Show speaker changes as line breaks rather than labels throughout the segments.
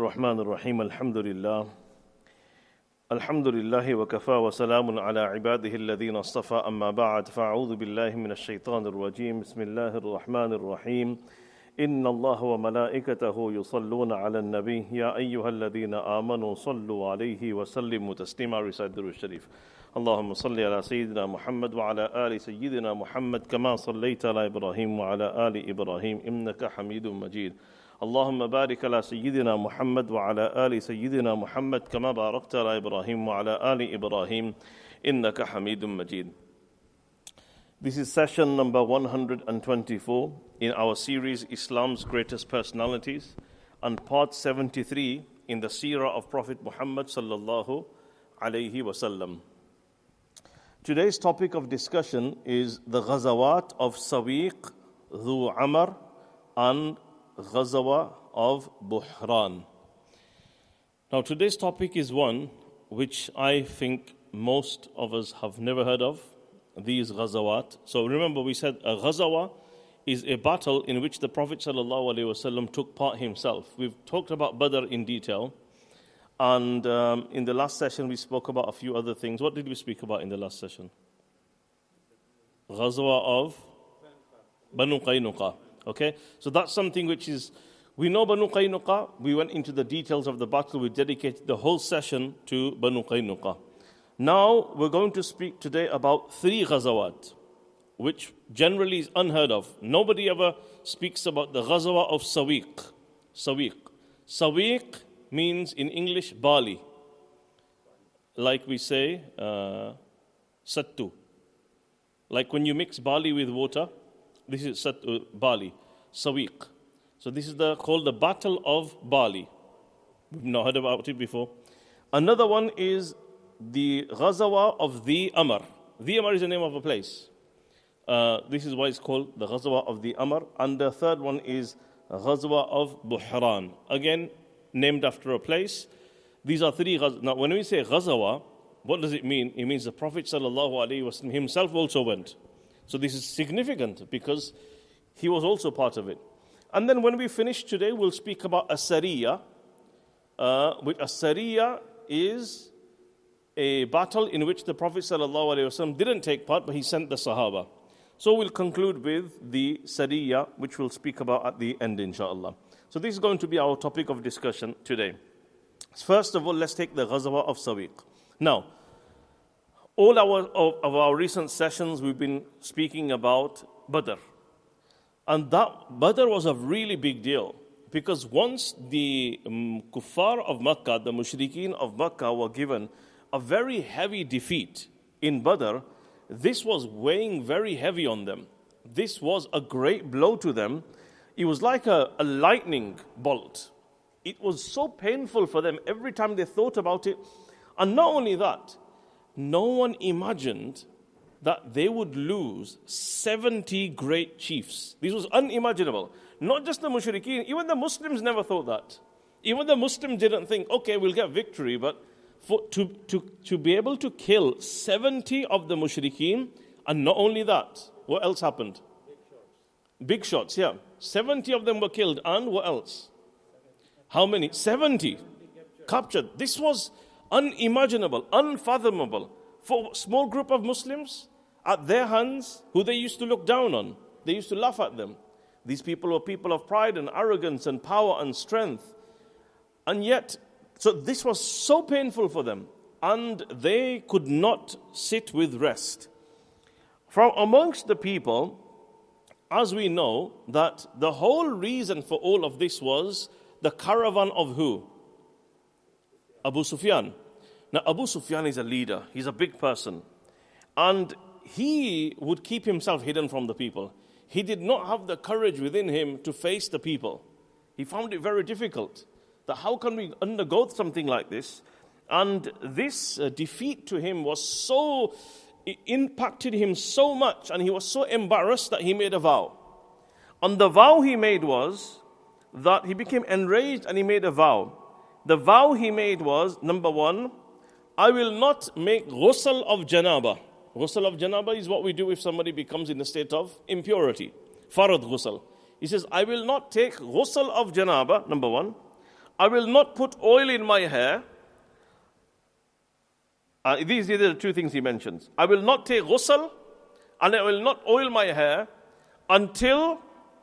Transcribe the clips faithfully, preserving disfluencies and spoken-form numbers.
الرحمن الرحيم الحمد لله الحمد لله وكفى وسلام على عباده الذين اصطفى أما بعد فأعوذ بالله من الشيطان الرجيم بسم الله الرحمن الرحيم إن الله وملائكته يصلون على النبي يا أيها الذين آمنوا صلوا عليه وسلموا تسليما. Recite the Sharif. اللهم صل على سيدنا محمد وعلى آل سيدنا محمد كما صليت على إبراهيم وعلى آل إبراهيم إنك حميد مجيد. اللهم بارك على سيدنا محمد وعلى آل سيدنا محمد كما باركت على إبراهيم وعلى آل إبراهيم إنك حميد مجيد. This is session number one hundred twenty-four in our series Islam's Greatest Personalities and part seventy-three in the seerah of Prophet Muhammad sallallahu alayhi wasallam. Today's topic of discussion is the Ghazawat of Sawiq, Dhu Amr and Ghazawa of Buhran. Now today's topic is one which I think most of us have never heard of, these Ghazawat. So remember we said a Ghazawa is a battle in which the Prophet ﷺ took part himself. We've talked about Badr in detail, and um, in the last session we spoke about a few other things. What did we speak about in the last session? Ghazwa of Banu Qaynuqa. Okay, so that's something which is, we know Banu Qaynuqa, we went into the details of the battle, we dedicated the whole session to Banu Qaynuqa. Now we're going to speak today about three Ghazawat, which generally is unheard of. Nobody ever speaks about the Ghazwa of Sawiq. Sawiq. Sawiq means in English barley. Like we say, uh, sattu. Like when you mix barley with water, this is sattu, barley, Sawiq. So this is the, called the Battle of Barley. We've not heard about it before. Another one is the Ghazawa of the Amr. The Amr is the name of a place. Uh, this is why it's called the Ghazwa of the Amr. And the third one is Ghazwa of Buhran. Again, named after a place. These are three Ghazwa. Now, when we say Ghazawa, what does it mean? It means the Prophet ﷺ himself also went. So this is significant because he was also part of it. And then when we finish today, we'll speak about a Sariya. Uh, which a Sariya is a battle in which the Prophet ﷺ didn't take part, but he sent the Sahaba. So we'll conclude with the Sariya, which we'll speak about at the end, inshallah. So this is going to be our topic of discussion today. First of all, let's take the Ghazwa of Sawiq. Now, all our of, of our recent sessions, we've been speaking about Badr. And that Badr was a really big deal. Because once the um, kuffar of Makkah, the mushrikeen of Makkah were given a very heavy defeat in Badr, this was weighing very heavy on them. This was a great blow to them. It was like a, a lightning bolt. It was so painful for them every time they thought about it. And not only that, no one imagined that they would lose seventy great chiefs. This was unimaginable. Not just the mushrikeen, even the Muslims never thought that. Even the Muslims didn't think, okay, we'll get victory, but for, to, to, to be able to kill seventy of the mushrikeen, and not only that, what else happened? Big shots. Big shots, yeah. seventy of them were killed, and what else? How many? seventy captured. This was unimaginable, unfathomable for a small group of Muslims at their hands who they used to look down on. They used to laugh at them. These people were people of pride and arrogance and power and strength. And yet, so this was so painful for them, and they could not sit with rest. From amongst the people, as we know, that the whole reason for all of this was the caravan of who? Abu Sufyan. Now, Abu Sufyan is a leader. He's a big person. And he would keep himself hidden from the people. He did not have the courage within him to face the people. He found it very difficult. That how can we undergo something like this? And this uh, defeat to him was so, it impacted him so much, and he was so embarrassed that he made a vow. And the vow he made was that he became enraged and he made a vow. The vow he made was, number one, I will not make ghusl of janaba. Ghusl of janaba is what we do if somebody becomes in a state of impurity. Farad ghusl. He says, I will not take ghusl of janaba, number one. I will not put oil in my hair. Uh, these are the two things he mentions. I will not take ghusl, and I will not oil my hair until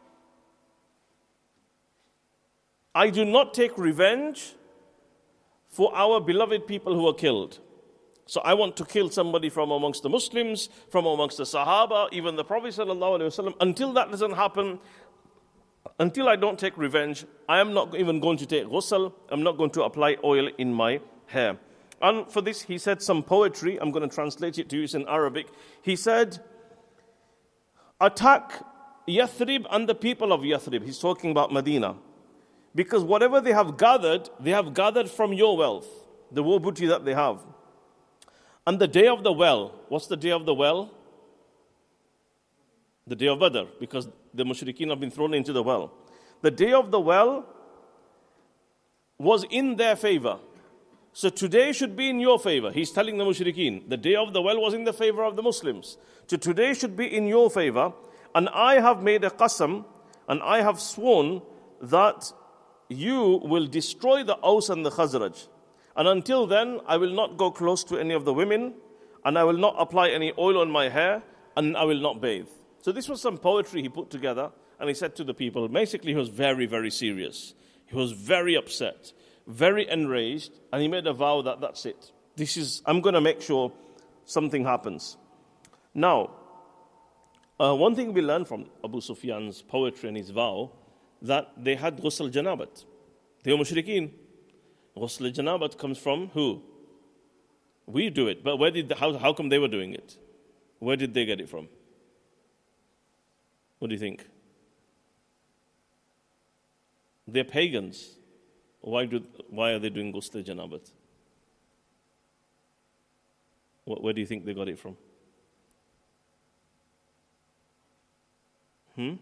I do not take revenge for our beloved people who are killed. So I want to kill somebody from amongst the Muslims, from amongst the Sahaba, even the Prophet ﷺ. Until that doesn't happen, until I don't take revenge, I am not even going to take ghusl. I'm not going to apply oil in my hair. And for this, he said some poetry. I'm going to translate it to you. It's in Arabic. He said, attack Yathrib and the people of Yathrib. He's talking about Medina. Because whatever they have gathered, they have gathered from your wealth, the war booty that they have. And the day of the well, what's the day of the well? The day of Badr, because the mushrikeen have been thrown into the well. The day of the well was in their favor. So today should be in your favor. He's telling the mushrikeen, the day of the well was in the favor of the Muslims. So today should be in your favor. And I have made a qasam, and I have sworn that you will destroy the Aus and the Khazraj. And until then, I will not go close to any of the women, and I will not apply any oil on my hair, and I will not bathe. So this was some poetry he put together, and he said to the people, basically he was very, very serious. He was very upset, very enraged, and he made a vow that that's it. This is, I'm going to make sure something happens. Now, uh, one thing we learn from Abu Sufyan's poetry and his vow, that they had ghusl janabat. They were mushrikeen. Ghusl janabat comes from who? We do it. But where did the, how, how come they were doing it? Where did they get it from? What do you think? They're pagans. Why do why are they doing ghusl janabat? Where do you think they got it from? Hmm?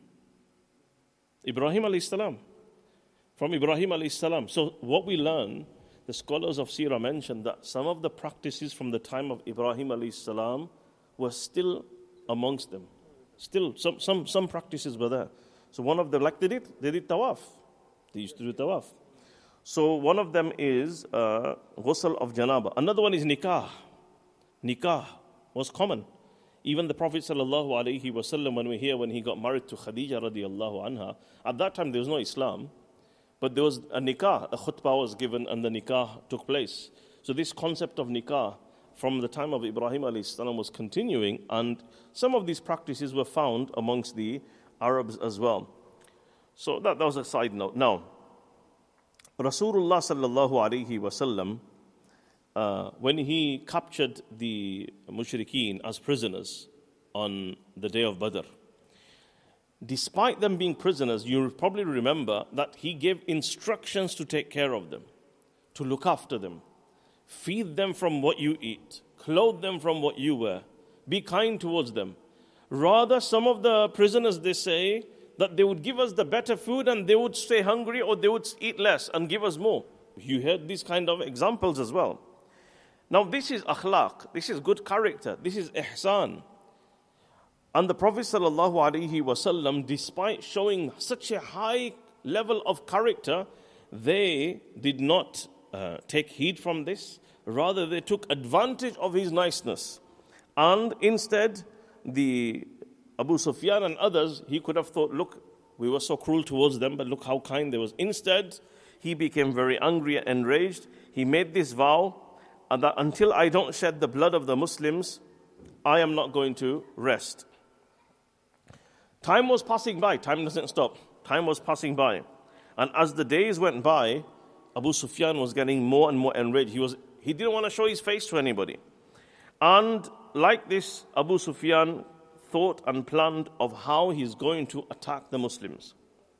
Ibrahim alayhi salam. From Ibrahim alayhi salam. So what we learn, the scholars of Sirah mentioned that some of the practices from the time of Ibrahim alayhi salam were still amongst them. Still, some, some, some practices were there. So one of them, like they did, they did tawaf. They used to do tawaf. So one of them is uh, ghusl of janaba. Another one is nikah. Nikah was common. Even the Prophet sallallahu alaihi wasallam, when we hear when he got married to Khadija radiallahu anha, at that time there was no Islam, but there was a nikah, a khutbah was given and the nikah took place. So this concept of nikah from the time of Ibrahim alayhi salam was continuing, and some of these practices were found amongst the Arabs as well. So that, that was a side note. Now, Rasulullah sallallahu alaihi wasallam, Uh, when he captured the mushrikeen as prisoners on the day of Badr, despite them being prisoners, you probably remember that he gave instructions to take care of them, to look after them, feed them from what you eat, clothe them from what you wear, be kind towards them. Rather, some of the prisoners, they say that they would give us the better food and they would stay hungry, or they would eat less and give us more. You heard these kind of examples as well. Now this is akhlaq, this is good character, this is ihsan. And the Prophet sallallahu alaihi wasallam, despite showing such a high level of character, they did not uh, take heed from this. Rather, they took advantage of his niceness. And instead, the Abu Sufyan and others, he could have thought, look, we were so cruel towards them, but look how kind they was. Instead, he became very angry and enraged. He made this vow, and that until I don't shed the blood of the Muslims, I am not going to rest. Time was passing by. Time doesn't stop. Time was passing by. And as the days went by, Abu Sufyan was getting more and more enraged. He was he didn't want to show his face to anybody. And like this, Abu Sufyan thought and planned of how he's going to attack the Muslims.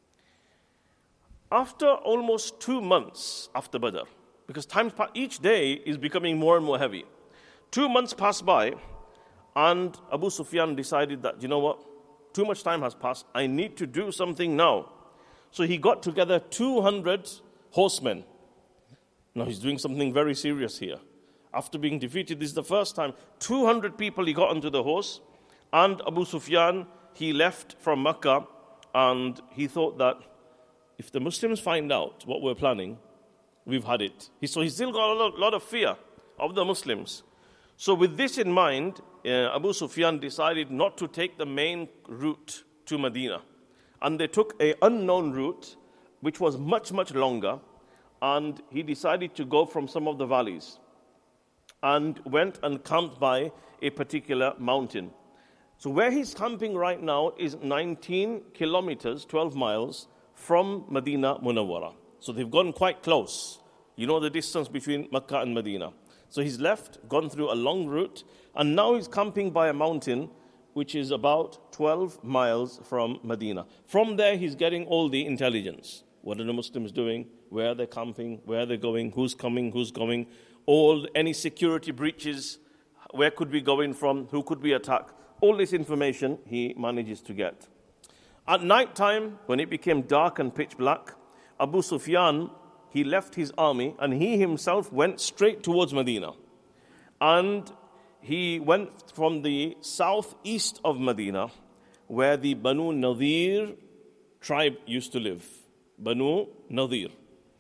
After almost two months after Badr, because time, each day is becoming more and more heavy. Two months passed by, and Abu Sufyan decided that, you know what, too much time has passed, I need to do something now. So he got together two hundred horsemen. Now he's doing something very serious here. After being defeated, this is the first time, two hundred people he got onto the horse, and Abu Sufyan, he left from Mecca, and he thought that if the Muslims find out what we're planning, we've had it. He, so he's still got a lot, lot of fear of the Muslims. So with this in mind, uh, Abu Sufyan decided not to take the main route to Medina. And they took an unknown route, which was much, much longer. And he decided to go from some of the valleys and went and camped by a particular mountain. So where he's camping right now is nineteen kilometers, twelve miles from Medina Munawwara. So they've gone quite close. You know the distance between Mecca and Medina. So he's left, gone through a long route, and now he's camping by a mountain which is about twelve miles from Medina. From there, he's getting all the intelligence. What are the Muslims doing? Where are they camping? Where are they going? Who's coming? Who's going? All, any security breaches, where could we go in from? Who could we attack? All this information he manages to get. At night time, when it became dark and pitch black, Abu Sufyan, he left his army and he himself went straight towards Medina. And he went from the southeast of Medina, where the Banu Nadir tribe used to live. Banu Nadir.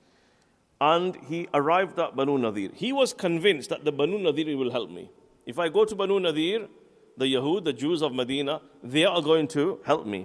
And he arrived at Banu Nadir. He was convinced that the Banu Nadir will help me. If I go to Banu Nadir, the Yahud, the Jews of Medina, they are going to help me.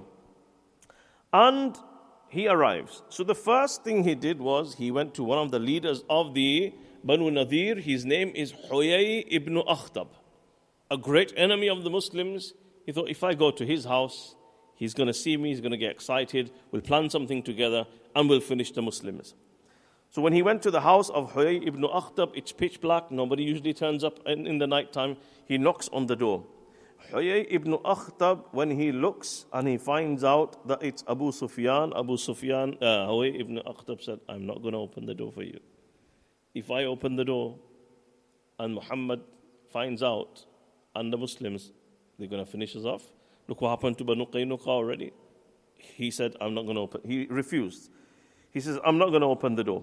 And he arrives. So the first thing he did was he went to one of the leaders of the Banu Nadir. His name is Huyay ibn Akhtab, a great enemy of the Muslims. He thought, if I go to his house, he's going to see me, he's going to get excited, we'll plan something together, and we'll finish the Muslims. So when he went to the house of Huyay ibn Akhtab, it's pitch black, nobody usually turns up in, in the night time. He knocks on the door. Huyay ibn Akhtab, when he looks and he finds out that it's Abu Sufyan, Abu Sufyan, uh, Huyay ibn Akhtab said, I'm not going to open the door for you. If I open the door and Muhammad finds out and the Muslims, they're going to finish us off. Look what happened to Banu Qaynuqa already. He said, I'm not going to open. He refused. He says, I'm not going to open the door.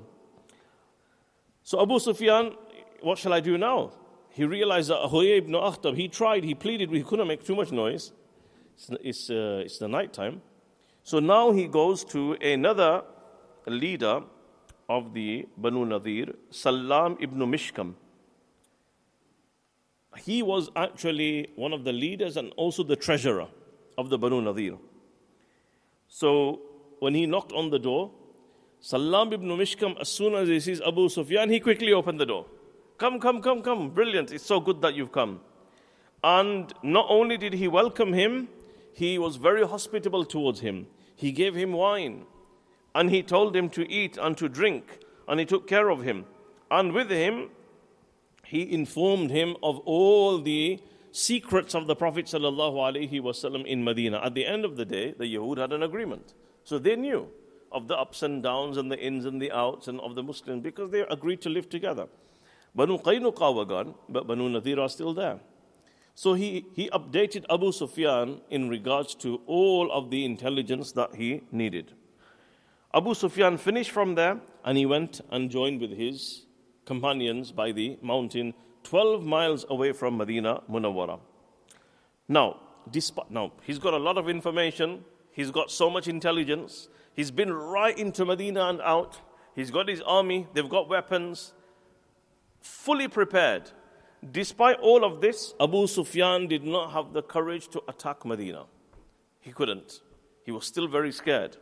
So Abu Sufyan, what shall I do now? He realized that Huyay ibn Akhtab, he tried, he pleaded, he couldn't make too much noise. It's, it's, uh, it's the night time. So now he goes to another leader of the Banu Nadir, Salam ibn Mishkam. He was actually one of the leaders and also the treasurer of the Banu Nadir. So when he knocked on the door, Salam ibn Mishkam, as soon as he sees Abu Sufyan, he quickly opened the door. Come, come, come, come. Brilliant. It's so good that you've come. And not only did he welcome him, he was very hospitable towards him. He gave him wine. And he told him to eat and to drink. And he took care of him. And with him, he informed him of all the secrets of the Prophet ﷺ in Medina. At the end of the day, the Yahud had an agreement. So they knew of the ups and downs and the ins and the outs and of the Muslims because they agreed to live together. Banu Qaynuqa were gone, but Banu Nadir are still there. So he, he updated Abu Sufyan in regards to all of the intelligence that he needed. Abu Sufyan finished from there and he went and joined with his companions by the mountain twelve miles away from Medina Munawwara. Now, despite, now, he's got a lot of information, he's got so much intelligence, he's been right into Medina and out, he's got his army, they've got weapons, fully prepared. Despite all of this, Abu Sufyan did not have the courage to attack Medina. He couldn't. He was still very scared.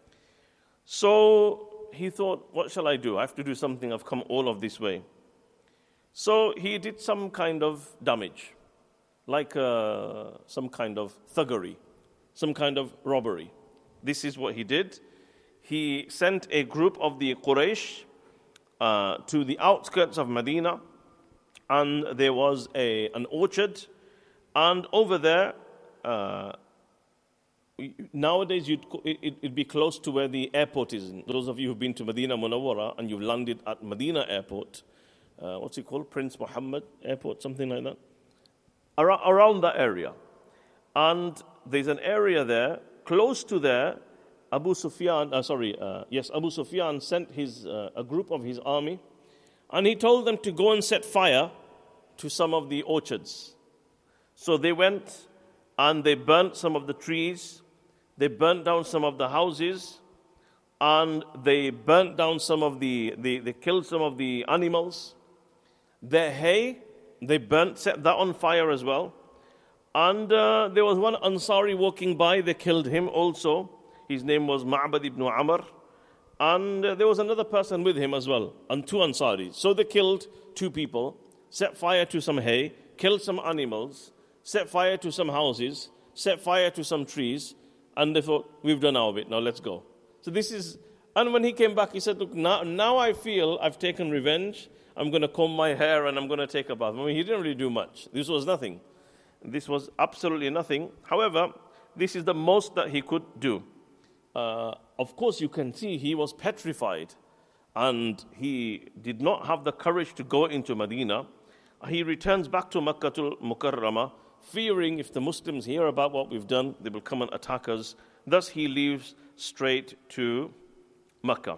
So he thought, what shall I do? I have to do something. I've come all of this way. So he did some kind of damage, like uh, some kind of thuggery, some kind of robbery. This is what he did. He sent a group of the Quraysh uh, to the outskirts of Medina, and there was a an orchard, and over there, uh, nowadays you'd, it, it'd be close to where the airport is. Those of you who've been to Medina Munawwara and you've landed at Medina Airport, uh, what's it called? Prince Muhammad Airport, something like that. Ar- around that area. And there's an area there, close to there, Abu Sufyan, uh, sorry, uh, yes, Abu Sufyan sent his uh, a group of his army, and he told them to go and set fire to some of the orchards. So they went and they burnt some of the trees, they burnt down some of the houses, and they burnt down some of the, the they killed some of the animals. Their hay, they burnt, set that on fire as well. And uh, there was one Ansari walking by, they killed him also. His name was Ma'bad ibn Amr. And uh, there was another person with him as well, and two Ansaris. So they killed two people, set fire to some hay, killed some animals, set fire to some houses, set fire to some trees, and they thought, we've done our bit, now let's go. So this is, and when he came back, he said, look, now, now I feel I've taken revenge. I'm going to comb my hair and I'm going to take a bath. I mean, he didn't really do much. This was nothing. This was absolutely nothing. However, this is the most that he could do. Uh, of course, you can see he was petrified and he did not have the courage to go into Medina. He returns back to Makkatul Mukarramah, fearing if the Muslims hear about what we've done, they will come and attack us. Thus, he leaves straight to Makkah.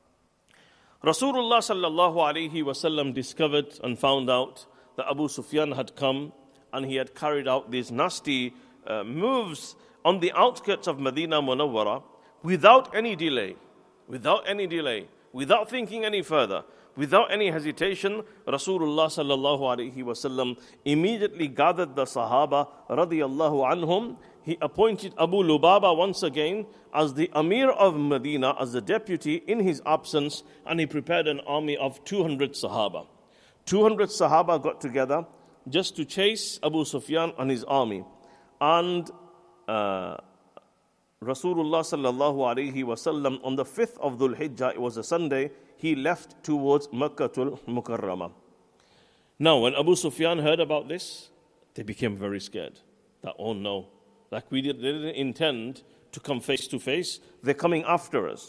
Rasulullah sallallahu alayhi wasallam discovered and found out that Abu Sufyan had come and he had carried out these nasty uh, moves on the outskirts of Medina Munawwara without any delay, without any delay, without thinking any further, without any hesitation. Rasulullah sallallahu alayhi wasallam immediately gathered the Sahaba radiyallahu anhum. He appointed Abu Lubaba once again as the Amir of Medina, as the deputy in his absence, and he prepared an army of two hundred Sahaba. two hundred Sahaba got together just to chase Abu Sufyan and his army. And uh, Rasulullah sallallahu alayhi wasallam on the fifth of Dhul Hijjah, it was a Sunday, he left towards Makkatul Mukarramah. Now, when Abu Sufyan heard about this, they became very scared. That, oh no, like we did, they didn't intend to come face to face, they're coming after us.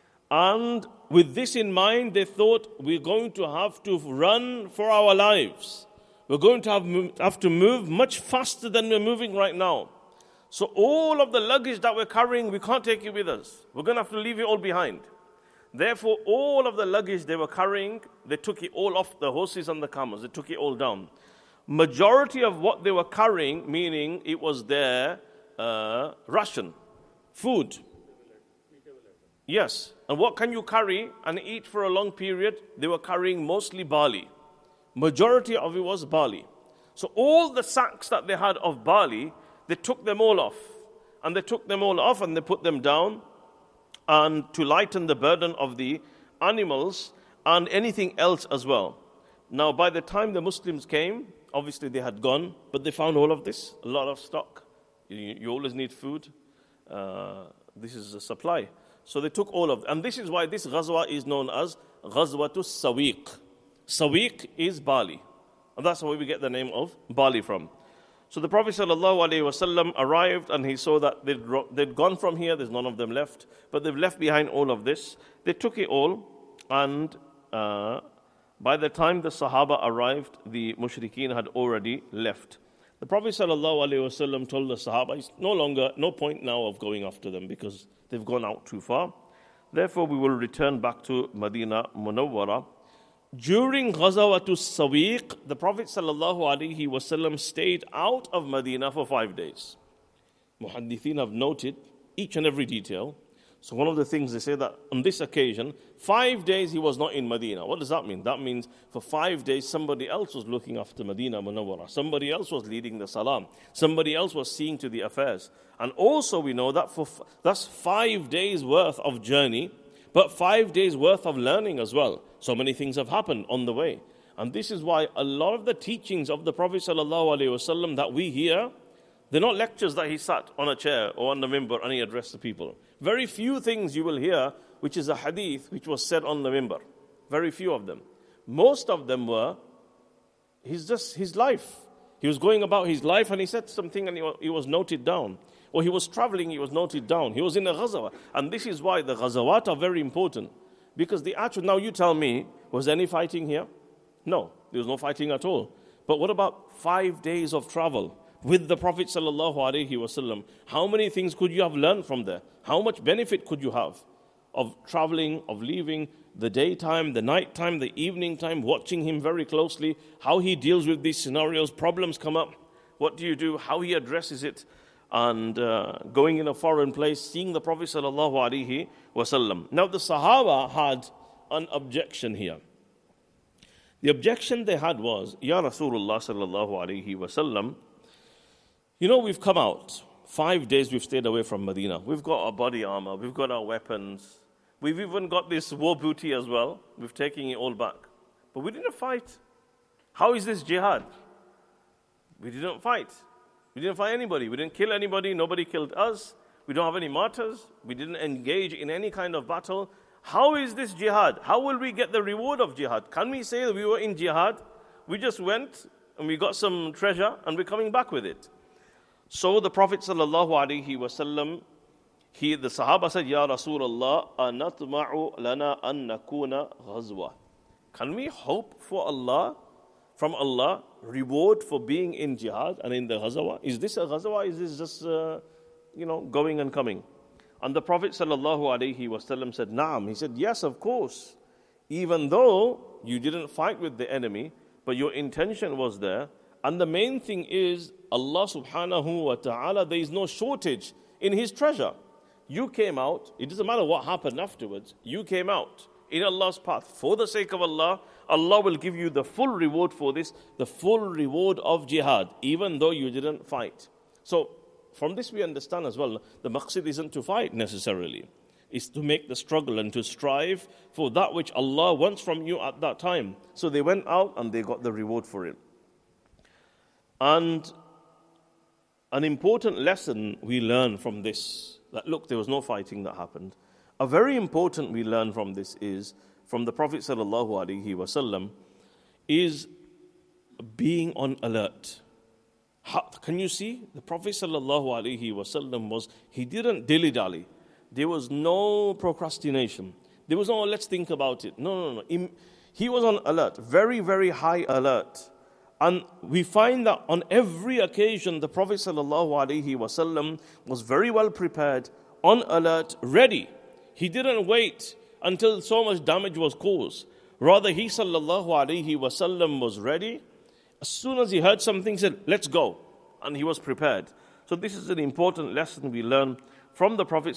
And with this in mind, they thought, we're going to have to run for our lives. We're going to have, have to move much faster than we're moving right now. So all of the luggage that we're carrying, we can't take it with us. We're going to have to leave it all behind. Therefore, all of the luggage they were carrying, they took it all off the horses and the camels. They took it all down. Majority of what they were carrying, meaning it was their uh, ration, food. Yes. And what can you carry and eat for a long period? They were carrying mostly barley. Majority of it was barley. So all the sacks that they had of barley, they took them all off. And they took them all off and they put them down, and to lighten the burden of the animals and anything else as well. Now, by the time the Muslims came, obviously they had gone, but they found all of this, a lot of stock. You, you always need food. Uh, this is a supply. So they took all of it. And this is why this ghazwa is known as Ghazwatus Sawiq. Sawiq is barley. And that's where we get the name of barley from. So the Prophet ﷺ arrived and he saw that they'd, they'd gone from here, there's none of them left, but they've left behind all of this. They took it all, and uh, by the time the Sahaba arrived, the Mushrikeen had already left. The Prophet ﷺ told the Sahaba, it's no longer, no point now of going after them because they've gone out too far. Therefore, we will return back to Medina Munawwara. During Ghazawatus Sawiq, the Prophet ﷺ stayed out of Medina for five days. Muhaddithin have noted each and every detail. So one of the things they say that on this occasion, five days he was not in Medina. What does that mean? That means for five days somebody else was looking after Medina Munawwara. Somebody else was leading the salam. Somebody else was seeing to the affairs. And also we know that for that's five days worth of journey, but five days worth of learning as well. So many things have happened on the way. And this is why a lot of the teachings of the Prophet ﷺ that we hear, they're not lectures that he sat on a chair or on the minbar and he addressed the people. Very few things you will hear which is a hadith which was said on the minbar. Very few of them. Most of them were his, just his life. He was going about his life and he said something and he was noted down. Or he was traveling, he was noted down. He was in a ghazwa. And this is why the ghazawat are very important. Because the actual, now you tell me, was there any fighting here? No, there was no fighting at all. But what about five days of travel with the Prophet sallallahu alaihi wasallam? How many things could you have learned from there? How much benefit could you have of traveling, of leaving, the daytime, the nighttime, the evening time, watching him very closely, how he deals with these scenarios, problems come up, what do you do, how he addresses it? and uh, going in a foreign place, seeing the Prophet sallallahu alaihi wasallam. Now the Sahaba had an objection here. The objection they had was, Ya Rasulullah sallallahu alaihi wasallam, you know, we've come out. Five days we've stayed away from Medina. We've got our body armor. We've got our weapons. We've even got this war booty as well. We've taken it all back. But we didn't fight. How is this jihad? We didn't fight. We didn't fight anybody. We didn't kill anybody. Nobody killed us. We don't have any martyrs. We didn't engage in any kind of battle. How is this jihad? How will we get the reward of jihad? Can we say that we were in jihad? We just went and we got some treasure and we're coming back with it. So the Prophet sallallahu alaihi wasallam, he, the Sahaba said, Ya Rasulullah, anatma'u lana an nakuna ghazwa. Can we hope for Allah, from Allah, reward for being in jihad and in the ghazwa? Is this a ghazwa? Is this just, uh, you know, going and coming? And the Prophet sallallahu alaihi wasallam said, Naam. He said, yes, of course. Even though you didn't fight with the enemy, but your intention was there. And the main thing is, Allah subhanahu wa ta'ala, there is no shortage in His treasure. You came out, it doesn't matter what happened afterwards, you came out in Allah's path. For the sake of Allah, Allah will give you the full reward for this, the full reward of jihad, even though you didn't fight. So, from this we understand as well, the maqsid isn't to fight necessarily. It's to make the struggle and to strive for that which Allah wants from you at that time. So they went out and they got the reward for it. And an important lesson we learn from this, that look, there was no fighting that happened. A very important we learn from this is, from the Prophet sallallahu alaihi wasallam, is being on alert. How, can you see? The Prophet sallallahu alaihi wasallam was, he didn't dilly-dally. There was no procrastination. There was no, let's think about it. No, no, no. He was on alert, very, very high alert. And we find that on every occasion, the Prophet ﷺ was very well prepared, on alert, ready. He didn't wait until so much damage was caused. Rather, he ﷺ was ready. As soon as he heard something, he said, let's go. And he was prepared. So this is an important lesson we learn from the Prophet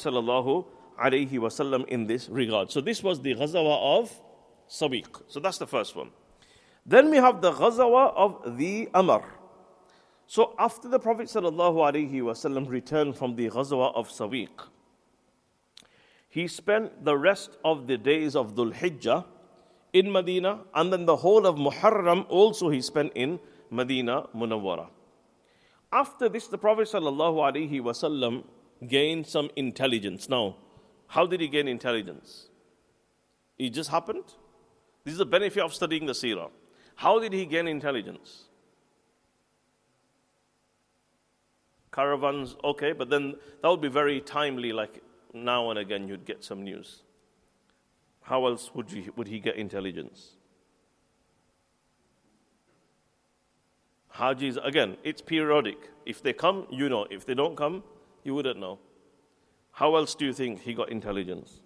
ﷺ in this regard. So this was the Ghazwa of Sawiq. So that's the first one. Then we have the Ghazwa of the Amr. So after the Prophet ﷺ returned from the Ghazwa of Sawiq, he spent the rest of the days of Dhul Hijjah in Medina, and then the whole of Muharram also he spent in Medina Munawwara. After this, the Prophet ﷺ gained some intelligence. Now, how did he gain intelligence? It just happened. This is the benefit of studying the seerah. How did he gain intelligence? Caravans, okay, but then that would be very timely, like now and again you'd get some news. How else would he, would he get intelligence? Hajis, again, it's periodic. If they come, you know. If they don't come, you wouldn't know. How else do you think he got intelligence?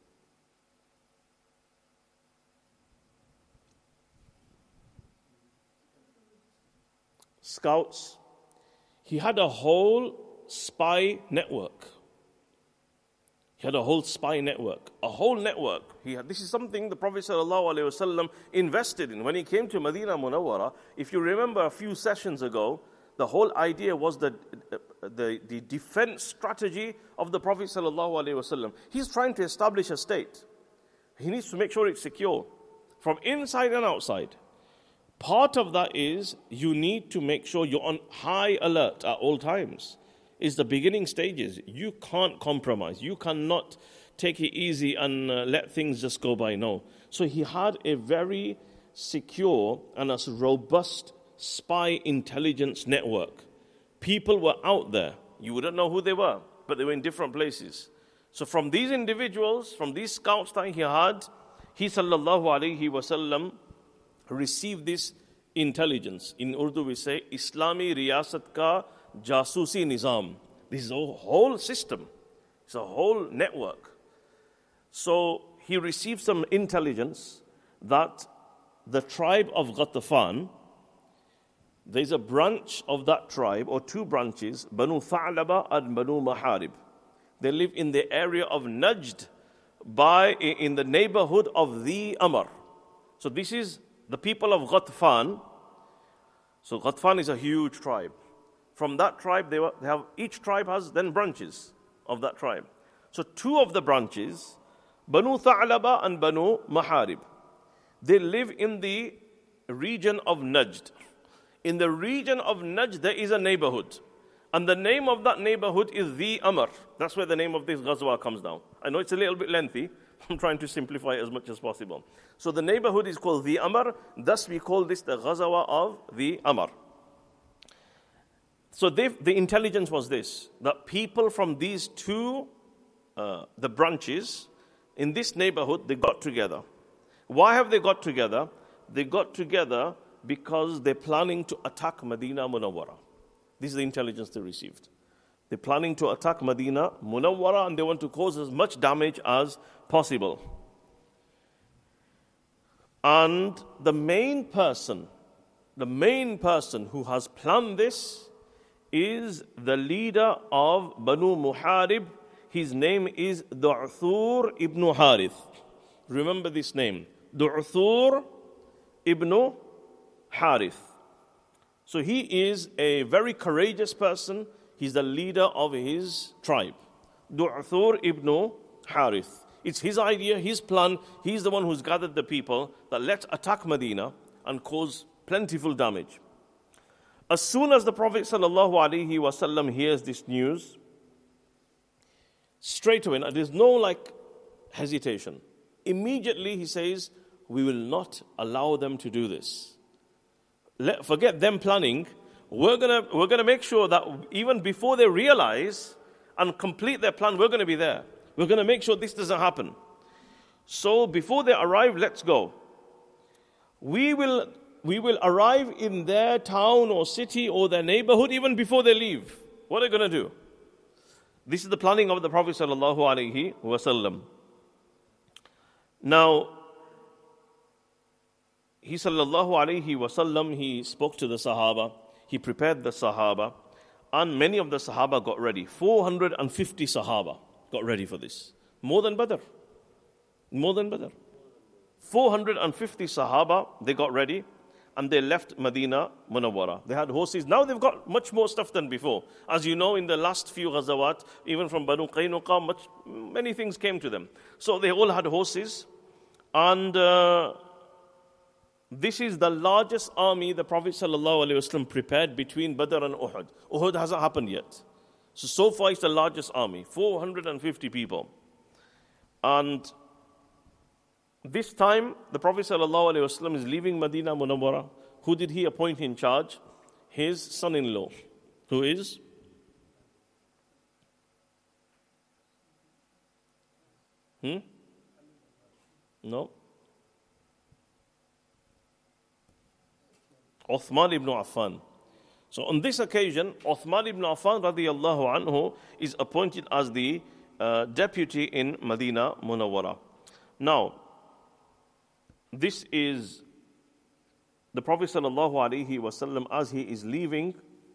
Scouts. He had a whole spy network. He had a whole spy network. A whole network. He had, this is something the Prophet ﷺ invested in. When he came to Medina Munawwara, if you remember a few sessions ago, the whole idea was that the, the defense strategy of the Prophet ﷺ. He's trying to establish a state. He needs to make sure it's secure from inside and outside. Part of that is you need to make sure you're on high alert at all times. It's the beginning stages. You can't compromise. You cannot take it easy and uh, let things just go by. No. So he had a very secure and a robust spy intelligence network. People were out there. You wouldn't know who they were, but they were in different places. So from these individuals, from these scouts that he had, he sallallahu alayhi wasallam received this intelligence. In Urdu we say, Islami Riyasat ka Jasusi Nizam. This is a whole system. It's a whole network. So he received some intelligence that the tribe of Ghatafan there's a branch of that tribe, or two branches, Banu Tha'laba and Banu Muharib. They live in the area of Najd, by in the neighborhood of the Amr. So this is the people of Ghatfan. So Ghatfan is a huge tribe. From that tribe, they, were, they have each tribe has then branches of that tribe. So two of the branches, Banu Tha'laba and Banu Muharib, they live in the region of Najd. In the region of Najd, there is a neighborhood. And the name of that neighborhood is the Amr. That's where the name of this Ghazwa comes down. I know it's a little bit lengthy. I'm trying to simplify it as much as possible. So the neighborhood is called the Amr. Thus we call this the Ghazwa of the Amr. So they, the intelligence was this, that people from these two, uh, the branches, in this neighborhood, they got together. Why have they got together? They got together because they're planning to attack Medina Munawwara. This is the intelligence they received. They're planning to attack Medina Munawwara, and they want to cause as much damage as possible. And the main person, the main person who has planned this is the leader of Banu Muharib. His name is Du'thur ibn Harith. Remember this name, Du'thur ibn Harith. So he is a very courageous person. He's the leader of his tribe. Du'thur ibn Harith. It's his idea, his plan. He's the one who's gathered the people that let's attack Medina and cause plentiful damage. As soon as the Prophet ﷺ hears this news, straight away, there's no like hesitation. Immediately he says, we will not allow them to do this. Let, forget them planning. We're gonna we're gonna make sure that even before they realize and complete their plan, we're gonna be there. We're gonna make sure this doesn't happen. So before they arrive, let's go. We will we will arrive in their town or city or their neighborhood even before they leave. What are they gonna do? This is the planning of the Prophet sallallahu alaihi wasallam. Now, he sallallahu alaihi wasallam, he spoke to the Sahaba, he prepared the Sahaba, and many of the Sahaba got ready. four hundred fifty Sahaba got ready for this. More than Badr. More than Badr. four hundred fifty Sahaba, they got ready, and they left Medina Munawwara. They had horses. Now they've got much more stuff than before. As you know, in the last few Ghazawat, even from Banu Qaynuqa, much, many things came to them. So they all had horses, and uh, this is the largest army the Prophet ﷺ prepared between Badr and Uhud. Uhud hasn't happened yet. So, so far it's the largest army, four hundred fifty people. And this time, the Prophet ﷺ is leaving Medina Munawwara. Who did he appoint in charge? His son-in-law, who is? Hmm? No? Uthman ibn Affan. So on this occasion, Uthman ibn Affan radiyallahu anhu is appointed as the uh, deputy in Medina Munawwara. Now, this is the Prophet sallallahu alaihi wasallam as he is leaving.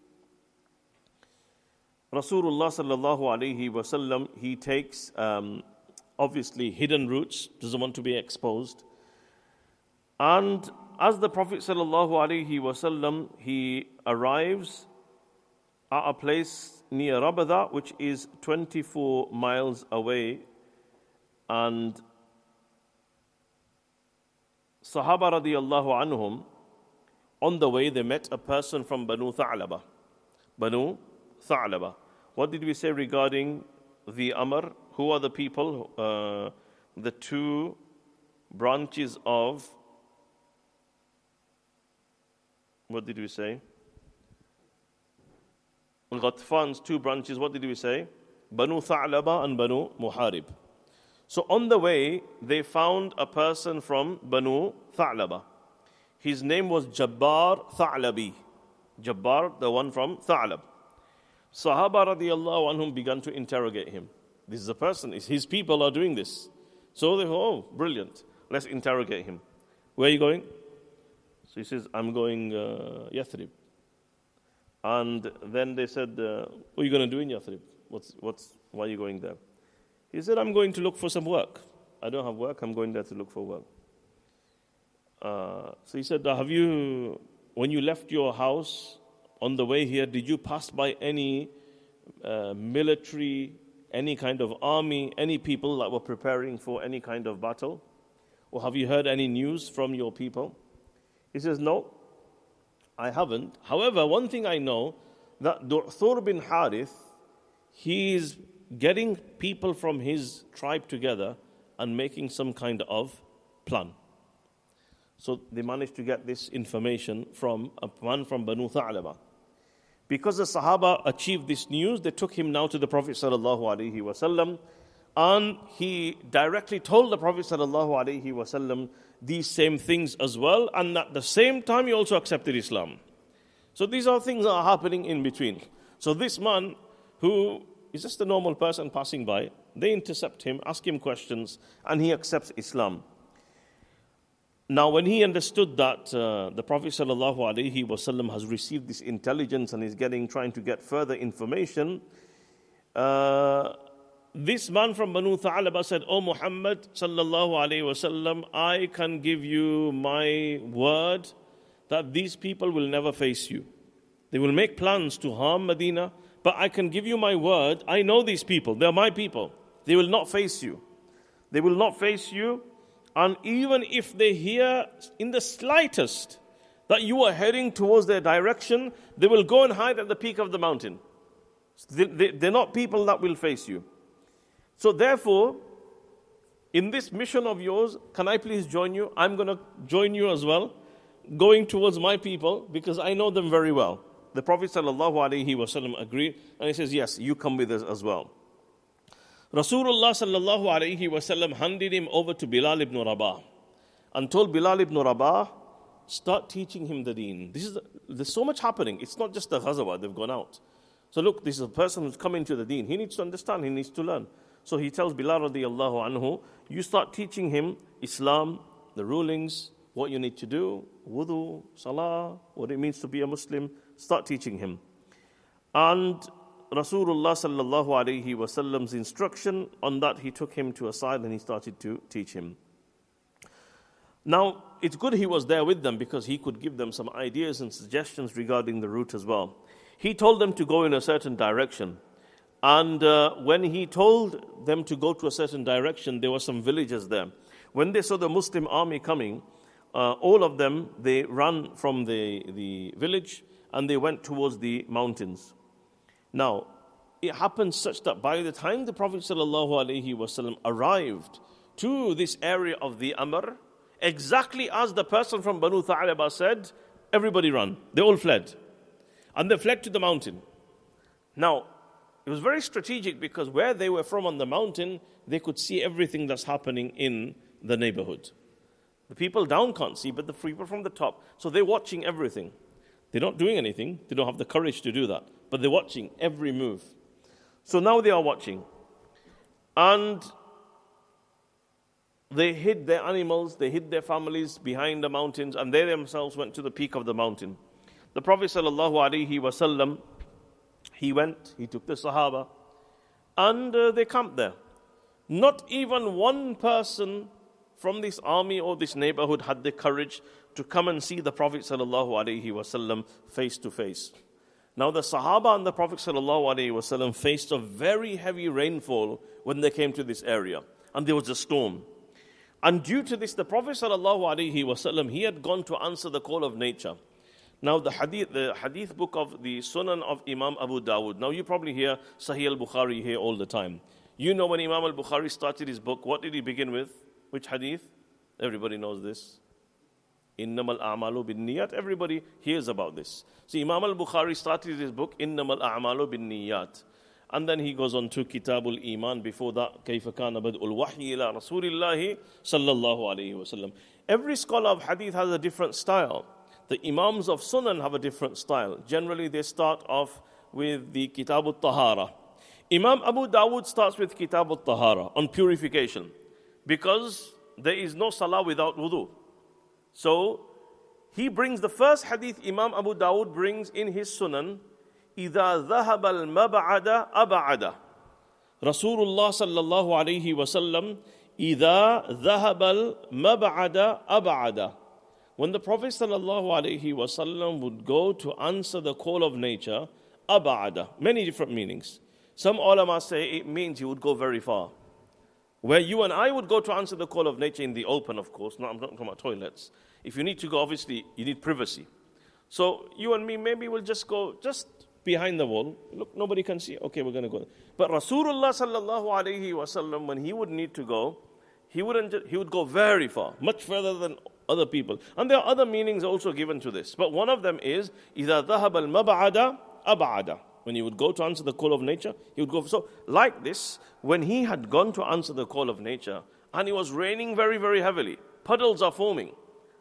Rasulullah sallallahu alaihi wasallam, he takes um, obviously hidden routes, doesn't want to be exposed. And as the Prophet sallallahu alaihi wasallam, he arrives at a place near Rabada, which is twenty-four miles away, and Sahaba radiyallahu anhum, on the way they met a person from Banu Tha'laba. Banu Tha'laba. What did we say regarding the Amr? Who are the people? Uh, the two branches of, what did we say? Ghatfan's two branches, what did we say? Banu Tha'laba and Banu Muharib. So on the way, they found a person from Banu Tha'laba. His name was Jabbar Tha'labi. Jabbar, the one from Tha'lab. Sahaba radiyallahu anhum began to interrogate him. This is a person, his people are doing this. So they go, oh, brilliant. Let's interrogate him. Where are you going? So he says, I'm going uh, Yathrib. And then they said, uh, what are you going to do in Yathrib? What's, what's, why are you going there? He said, I'm going to look for some work. I don't have work, I'm going there to look for work. Uh, so he said, have you, when you left your house on the way here, did you pass by any uh, military, any kind of army, any people that were preparing for any kind of battle? Or have you heard any news from your people? He says, no, I haven't. However, one thing I know, that Du'thur bin Harith, he is getting people from his tribe together and making some kind of plan. So they managed to get this information from a man from Banu Tha'laba. Because the Sahaba achieved this news, they took him now to the Prophet sallallahu alaihi wasallam, and he directly told the Prophet sallallahu alaihi wasallam these same things as well, and at the same time he also accepted Islam. So these are things that are happening in between. So this man, who is just a normal person passing by, they intercept him, ask him questions, and he accepts Islam. Now, when he understood that uh, the Prophet sallallahu alaihi wasallam has received this intelligence and is getting, trying to get further information, uh, this man from Banu Tha'laba said, "O Muhammad sallallahu alaihi wasallam, I can give you my word that these people will never face you. They will make plans to harm Medina, but I can give you my word. I know these people; they are my people. They will not face you. They will not face you." And even if they hear in the slightest that you are heading towards their direction, they will go and hide at the peak of the mountain. They're not people that will face you. So therefore, in this mission of yours, can I please join you? I'm going to join you as well, going towards my people, because I know them very well. The Prophet ﷺ agreed, and he says, yes, you come with us as well. Rasulullah sallallahu alayhi wasallam handed him over to Bilal ibn Rabah and told Bilal ibn Rabah, start teaching him the deen. This is the, there's so much happening. It's not just the Ghazwa, they've gone out. So look, this is a person who's come into the deen. He needs to understand, he needs to learn. So he tells Bilal radiyallahu anhu, you start teaching him Islam, the rulings, what you need to do, wudu, salah, what it means to be a Muslim. Start teaching him. And Rasulullah sallallahu alayhi wasallam's instruction on that, he took him to a side and he started to teach him. Now, it's good he was there with them because he could give them some ideas and suggestions regarding the route as well. He told them to go in a certain direction. And uh, when he told them to go to a certain direction, there were some villagers there. When they saw the Muslim army coming, uh, all of them, they ran from the, the village and they went towards the mountains. Now, it happened such that by the time the Prophet ﷺ arrived to this area of the Amr, exactly as the person from Banu Tha'laba said, everybody ran. They all fled. And they fled to the mountain. Now, it was very strategic because where they were from on the mountain, they could see everything that's happening in the neighborhood. The people down can't see, but the people from the top. So they're watching everything. They're not doing anything. They don't have the courage to do that. But they're watching every move. So now they are watching. And they hid their animals, they hid their families behind the mountains, and they themselves went to the peak of the mountain. The Prophet ﷺ, he went, he took the Sahaba, and uh, they camped there. Not even one person from this army or this neighborhood had the courage to come and see the Prophet ﷺ face to face. Now the Sahaba and the Prophet ﷺ faced a very heavy rainfall when they came to this area. And there was a storm. And due to this, the Prophet ﷺ, he had gone to answer the call of nature. Now the hadith, the hadith book of the Sunan of Imam Abu Dawud. Now you probably hear Sahih al-Bukhari here all the time. You know when Imam al-Bukhari started his book, what did he begin with? Which hadith? Everybody knows this. Innamal a'malu bin niyat. Everybody hears about this. So Imam al-Bukhari started his book, Innamal a'malu bin niyat. And then he goes on to Kitabul Iman. Before that, Kayfa kana bad'ul wahyi ila Rasulillahi sallallahu alayhi wa sallam. Every scholar of hadith has a different style. The Imams of Sunan have a different style. Generally, they start off with the Kitabul Tahara. Imam Abu Dawud starts with Kitabul Tahara on purification. Because there is no salah without wudu. So, he brings the first hadith Imam Abu Dawud brings in his Sunan إِذَا ذَهَبَ الْمَبْعَدَ أَبْعَدَ. Rasulullah sallallahu alayhi wa sallam, إِذَا ذَهَبَ الْمَبْعَدَ أَبْعَدَ. When the Prophet sallallahu alayhi wa sallam would go to answer the call of nature, أَبْعَدَ, many different meanings. Some ulama say it means he would go very far. Where you and I would go to answer the call of nature in the open, of course. No, I'm not talking about toilets. If you need to go, obviously, you need privacy. So you and me, maybe we'll just go just behind the wall. Look, nobody can see. Okay, we're going to go. But Rasulullah sallallahu alayhi wa sallam, when he would need to go, he wouldn't. Just, he would go very far, much further than other people. And there are other meanings also given to this. But one of them is, إِذَا ذَهَبَ الْمَبْعَدَ أَبْعَدَ. When he would go to answer the call of nature, he would go. So like this, when he had gone to answer the call of nature, and it was raining very, very heavily, puddles are forming.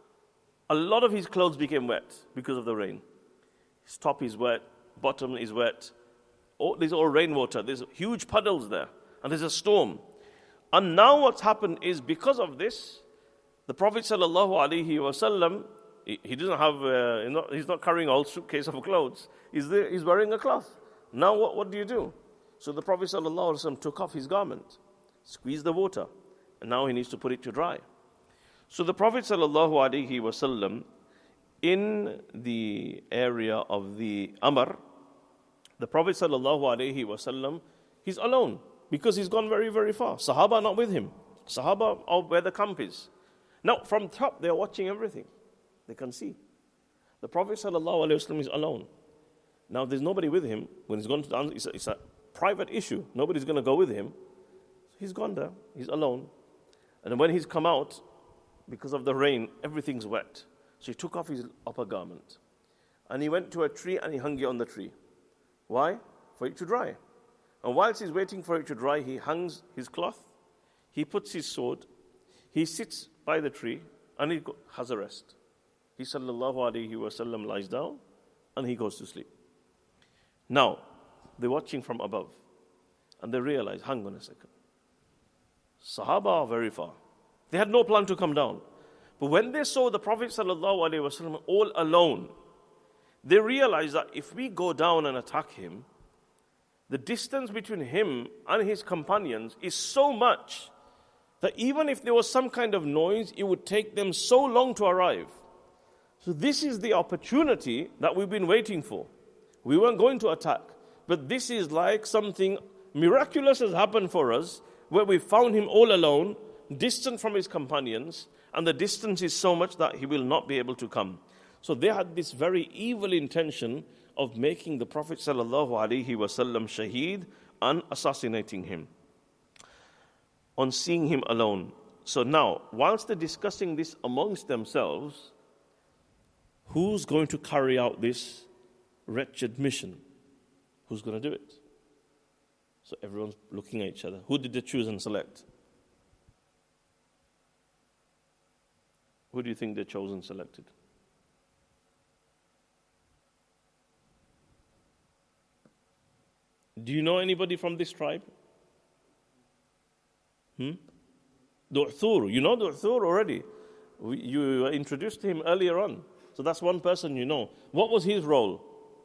A lot of his clothes became wet because of the rain. His top is wet, bottom is wet. Oh, there's all rainwater. There's huge puddles there. And there's a storm. And now what's happened is because of this, the Prophet sallallahu alaihi wasallam, he, he doesn't have, uh, he's, not, he's not carrying a whole suitcase of clothes. He's, there, he's wearing a cloth. Now what, what do you do? So the Prophet sallallahu alaihi wasallam took off his garment, squeezed the water, and now he needs to put it to dry. So the Prophet sallallahu alaihi wasallam, in the area of the Amr, the Prophet sallallahu alaihi wasallam, he's alone because he's gone very, very far. Sahaba not with him. Sahaba are where the camp is. Now from top, they're watching everything. They can see. The Prophet sallallahu alaihi wasallam is alone. Now there's nobody with him. When he's gone to the answer, it's a, it's a private issue. Nobody's going to go with him. He's gone there. He's alone. And when he's come out, because of the rain, everything's wet. So he took off his upper garment. And he went to a tree and he hung it on the tree. Why? For it to dry. And whilst he's waiting for it to dry, he hangs his cloth. He puts his sword. He sits by the tree and he has a rest. He sallallahu alayhi wa sallam lies down and he goes to sleep. Now, they're watching from above. And they realize, hang on a second. Sahaba are very far. They had no plan to come down. But when they saw the Prophet ﷺ all alone, they realized that if we go down and attack him, the distance between him and his companions is so much that even if there was some kind of noise, it would take them so long to arrive. So this is the opportunity that we've been waiting for. We weren't going to attack, but this is like something miraculous has happened for us, where we found him all alone, distant from his companions, and the distance is so much that he will not be able to come. So they had this very evil intention of making the Prophet sallallahu alaihi wasallam shaheed and assassinating him on seeing him alone. So now, whilst they're discussing this amongst themselves, who's going to carry out this wretched mission? Who's going to do it? So everyone's looking at each other. Who did they choose and select? Who do you think they chose and selected? Do you know anybody from this tribe? Hmm? Du'thur. You know Du'thur already. We, you introduced him earlier on. So that's one person you know. What was his role?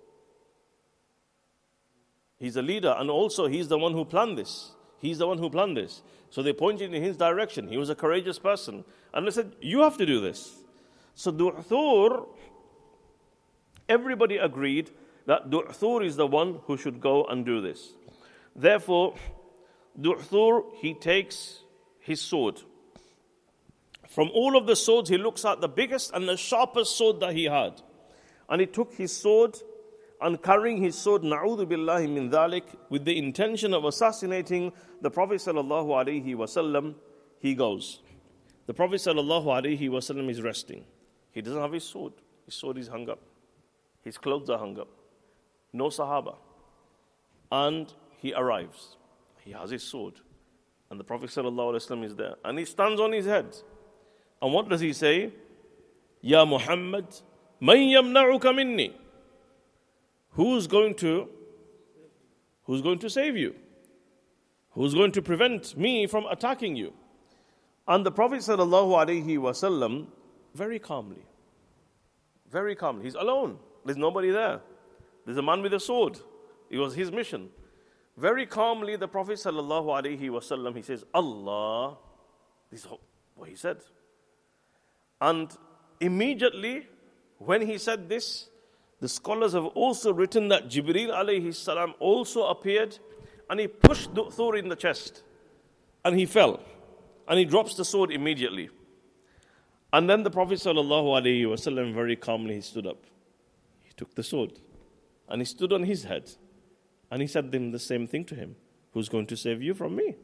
He's a leader, and also he's the one who planned this. He's the one who planned this. So they pointed in his direction. He was a courageous person. And they said, you have to do this. So Du'thur, everybody agreed that Du'thur is the one who should go and do this. Therefore, Du'thur, he takes his sword. From all of the swords, he looks at the biggest and the sharpest sword that he had. And he took his sword, and carrying his sword, na'udhu billahi min dhalik, with the intention of assassinating the Prophet sallallahu alaihi wasallam, he goes. The Prophet sallallahu alaihi wasallam is resting. He doesn't have his sword. His sword is hung up. His clothes are hung up. No Sahaba. And he arrives. He has his sword. And the Prophet sallallahu alaihi wasallam is there. And he stands on his head. And what does he say? Ya Muhammad, man yamna'uka minni? Who's going to who's going to save you? Who's going to prevent me from attacking you? And the Prophet sallallahu alaihi wasallam, very calmly, very calmly, he's alone. There's nobody there. There's a man with a sword. It was his mission. Very calmly, the Prophet sallallahu alaihi wasallam, he says, Allah. This is what he said. And immediately, when he said this, the scholars have also written that Jibreel alayhi salam also appeared and he pushed Du'thur in the chest. And he fell. And he drops the sword immediately. And then the Prophet sallallahu alaihi wasallam very calmly he stood up. He took the sword. And he stood on his head. And he said them the same thing to him. Who's going to save you from me?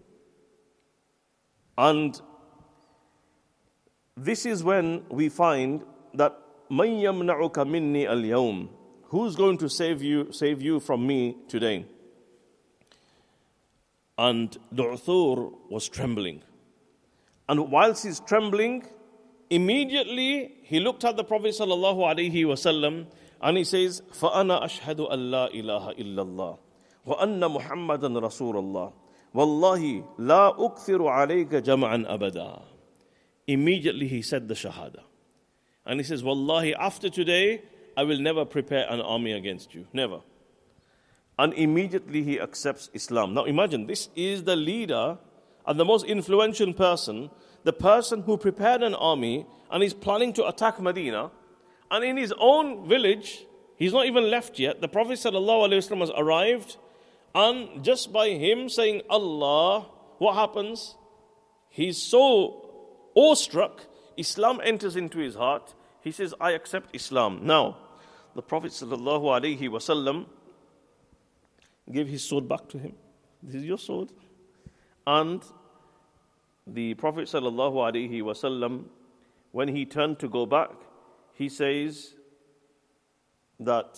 And this is when we find that مَنْ يَمْنَعُكَ مِنِّي الْيَوْمِ, who's going to save you, save you from me today? And Du'thur was trembling. And whilst he's trembling, immediately he looked at the Prophet sallallahu alaihi wasallam and he says, فَأَنَا أَشْهَدُ أَن لَا إِلَهَ إِلَّا اللَّهِ وَأَنَّ مُحَمَّدًا رَسُولَ اللَّهِ وَاللَّهِ لَا أُكْثِرُ عَلَيْكَ جَمْعًا أَبَدًا. Immediately he said the Shahada. And he says, Wallahi, after today, I will never prepare an army against you. Never. And immediately he accepts Islam. Now imagine, this is the leader and the most influential person, the person who prepared an army and is planning to attack Medina. And in his own village, he's not even left yet. The Prophet ﷺ has arrived. And just by him saying Allah, what happens? He's so awestruck, Islam enters into his heart. He says, I accept Islam. Now, the Prophet ﷺ gave his sword back to him. This is your sword. And the Prophet ﷺ, when he turned to go back, he says that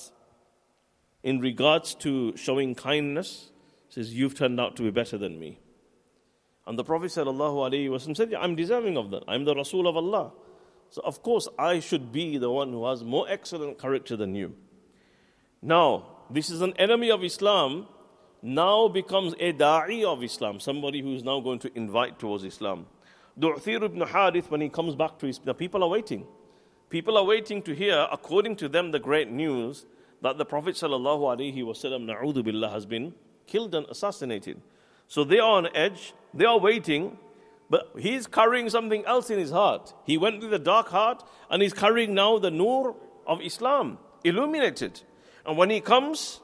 in regards to showing kindness, he says, you've turned out to be better than me. And the Prophet ﷺ said, yeah, I'm deserving of that. I'm the Rasul of Allah. So of course I should be the one who has more excellent character than you. Now, this is an enemy of Islam, now becomes a da'i of Islam, somebody who is now going to invite towards Islam. Du'thir ibn Harith, when he comes back to his, the people are waiting. People are waiting to hear, according to them, the great news that the Prophet ﷺ, na'udhu billah, has been killed and assassinated. So they are on edge, they are waiting, but he's carrying something else in his heart. He went with a dark heart and he's carrying now the nur of Islam, illuminated. And when he comes,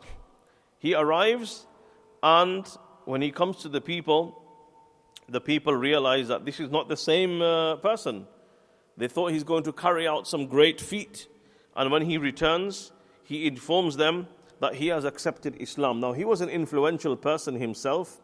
he arrives, and when he comes to the people, the people realize that this is not the same uh, person. They thought he's going to carry out some great feat. And when he returns, he informs them that he has accepted Islam. Now, he was an influential person himself.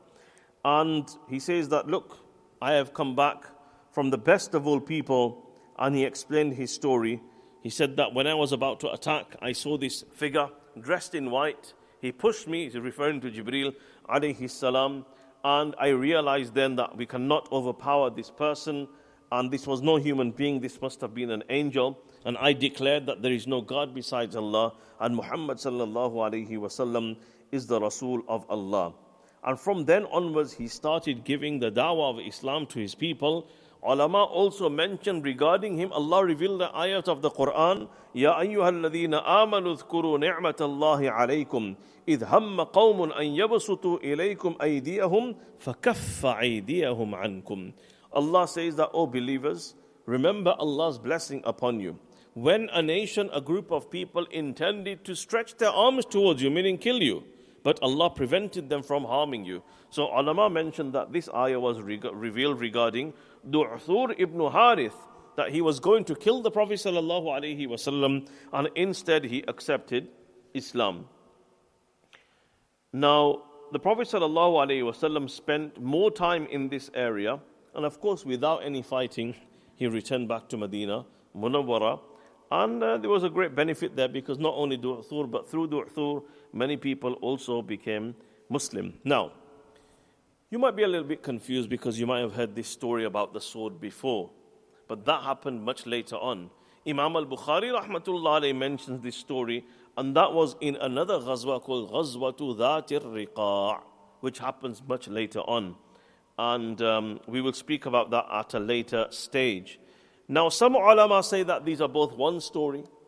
And he says that, look, I have come back from the best of all people. And he explained his story. He said that when I was about to attack, I saw this figure dressed in white. He pushed me, he's referring to Jibreel alayhi salam. And I realized then that we cannot overpower this person. And this was no human being, this must have been an angel. And I declared that there is no God besides Allah. And Muhammad sallallahu alayhi wasallam is the Rasul of Allah. And from then onwards, he started giving the da'wah of Islam to his people. Ulama also mentioned regarding him, Allah revealed the ayat of the Quran, Ya ayyuhal ladhina amanu dhkuru ni'matallahi alaykum, idh hamma qawmun an yabsutu ilaykum aydiyahum, fakaffa aydiyahum ankum. Allah says that, O believers, remember Allah's blessing upon you. When a nation, a group of people intended to stretch their arms towards you, meaning kill you, but Allah prevented them from harming you. So ulama mentioned that this ayah was re- revealed regarding Du'thur ibn Harith, that he was going to kill the Prophet sallallahu alaihi wasallam, and instead he accepted Islam. Now, the Prophet sallallahu alaihi wasallam spent more time in this area, and of course without any fighting, he returned back to Medina Munawwara. And uh, there was a great benefit there, because not only Du'thur, but through Du'thur, many people also became Muslim. Now, you might be a little bit confused because you might have heard this story about the sword before. But that happened much later on. Imam al-Bukhari rahmatullah alayhi mentions this story, and that was in another ghazwa called Ghazwatu Dhatir Riqa', which happens much later on. And um, we will speak about that at a later stage. Now, some ulama say that these are both one story,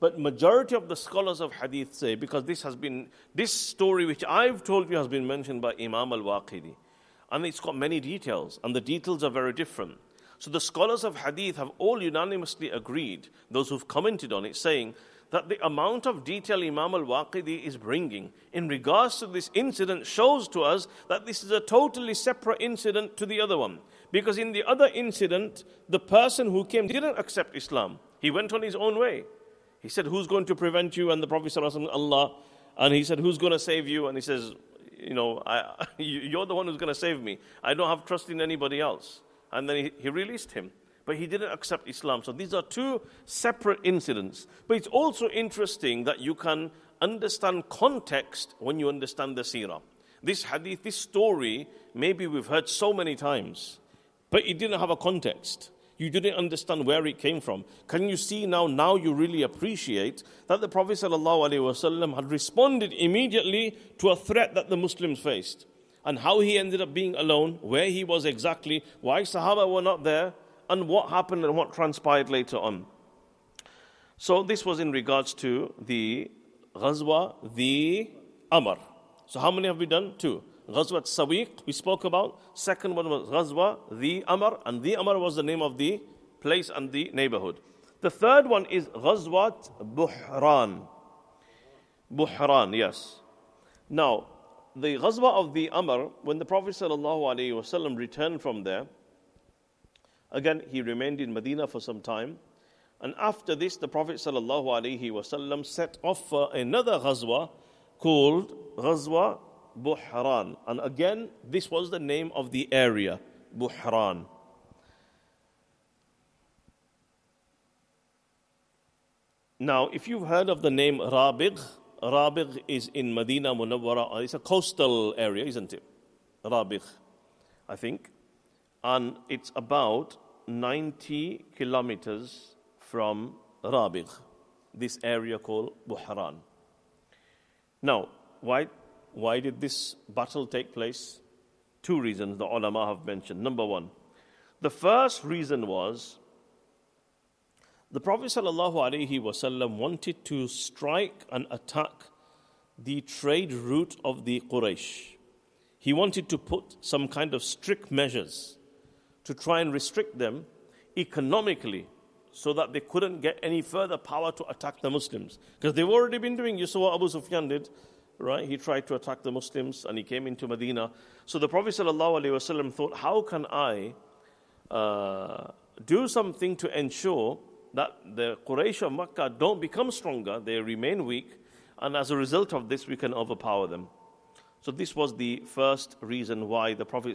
But majority of the scholars of hadith say, because this has been, this story which I've told you has been mentioned by Imam al-Waqidi. And it's got many details, and the details are very different. So the scholars of hadith have all unanimously agreed, those who've commented on it, saying that the amount of detail Imam al-Waqidi is bringing in regards to this incident shows to us that this is a totally separate incident to the other one. Because in the other incident, the person who came didn't accept Islam. He went on his own way. He said, who's going to prevent you? And the Prophet ﷺ, Allah. And he said, who's going to save you? And he says, you know, I, you're the one who's going to save me. I don't have trust in anybody else. And then he, he released him. But he didn't accept Islam. So these are two separate incidents. But it's also interesting that you can understand context when you understand the seerah. This hadith, this story, maybe we've heard so many times, but it didn't have a context. You didn't understand where it came from. Can you see now, now you really appreciate that the Prophet ﷺ had responded immediately to a threat that the Muslims faced. And how he ended up being alone, where he was exactly, why Sahaba were not there, and what happened and what transpired later on. So this was in regards to the Ghazwa, the Amr. So how many have we done? Two. Ghazwat Sawiq, we spoke about. Second one was Ghazwa, the Amr, and the Amr was the name of the place and the neighborhood. The third one is Ghazwat Buhran. Buhran, yes. Now, the Ghazwa of the Amr, when the Prophet ﷺ returned from there, again, he remained in Medina for some time. And after this, the Prophet ﷺ set off for another Ghazwa called Ghazwa Buhran. And again, this was the name of the area, Buhran. Now, if you've heard of the name Rabigh, Rabigh is in Medina Munawwara. It's a coastal area, isn't it? Rabigh, I think. And it's about ninety kilometers from Rabigh, this area called Buhran. Now, why, why did this battle take place? Two reasons the ulama have mentioned. Number one, the first reason was the Prophet ﷺ wanted to strike and attack the trade route of the Quraysh. He wanted to put some kind of strict measures to try and restrict them economically so that they couldn't get any further power to attack the Muslims. Because they've already been doing, you saw what Abu Sufyan did, right? He tried to attack the Muslims and he came into Medina. So the Prophet ﷺ thought, how can I uh, do something to ensure that the Quraysh of Makkah don't become stronger, they remain weak, and as a result of this, we can overpower them. So this was the first reason why the Prophet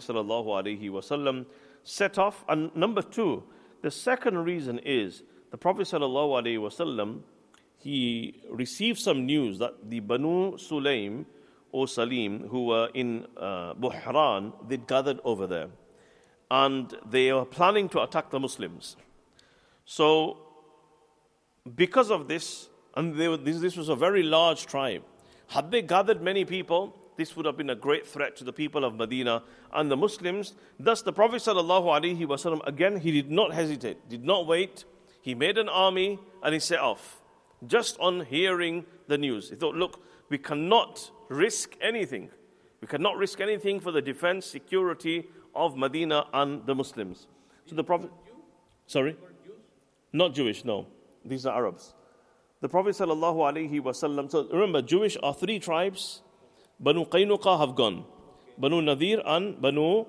ﷺ set off. And number two, the second reason is the Prophet ﷺ, he received some news that the Banu Sulaim or Salim, who were in uh, Buhran, they'd gathered over there. And they were planning to attack the Muslims. So, because of this, and they were, this, this was a very large tribe, had they gathered many people, this would have been a great threat to the people of Medina and the Muslims. Thus, the Prophet ﷺ, again, he did not hesitate, did not wait. He made an army and he set off, just on hearing the news. He thought, look, we cannot risk anything. We cannot risk anything for the defense, security of Medina and the Muslims. So the Prophet... Sorry? Not Jewish, no. These are Arabs. The Prophet ﷺ, so remember, Jewish are three tribes. Banu Qaynuqa have gone. Banu Nadir and Banu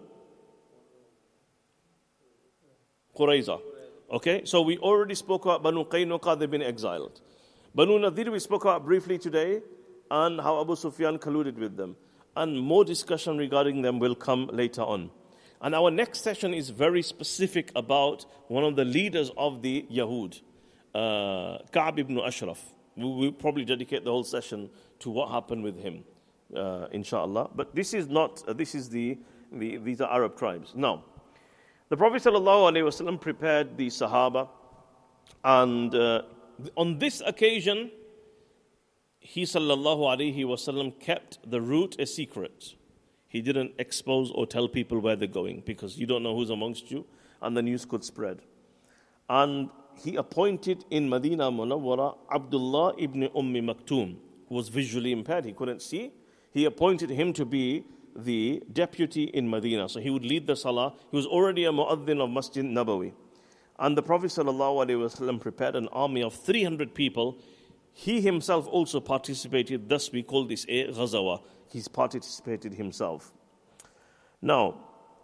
Qurayza. Okay, so we already spoke about Banu Qaynuqa, they've been exiled. Banu Nadir we spoke about briefly today, and how Abu Sufyan colluded with them. And more discussion regarding them will come later on. And our next session is very specific about one of the leaders of the Yahud, uh, Ka'b ibn Ashraf. We will probably dedicate the whole session to what happened with him, uh, inshallah. But this is not, uh, this is the, the, these are Arab tribes. Now, the Prophet ﷺ prepared the Sahaba, and uh, on this occasion, he sallallahu alayhi wasallam kept the route a secret. He didn't expose or tell people where they're going, because you don't know who's amongst you, and the news could spread. And he appointed in Medina Munawwara Abdullah ibn Ummi Maktoum, who was visually impaired, he couldn't see. He appointed him to be the deputy in Medina. So he would lead the salah. He was already a mu'adhin of Masjid Nabawi. And the Prophet ﷺ prepared an army of three hundred people. He himself also participated. Thus we call this a ghazawa. He's participated himself. Now,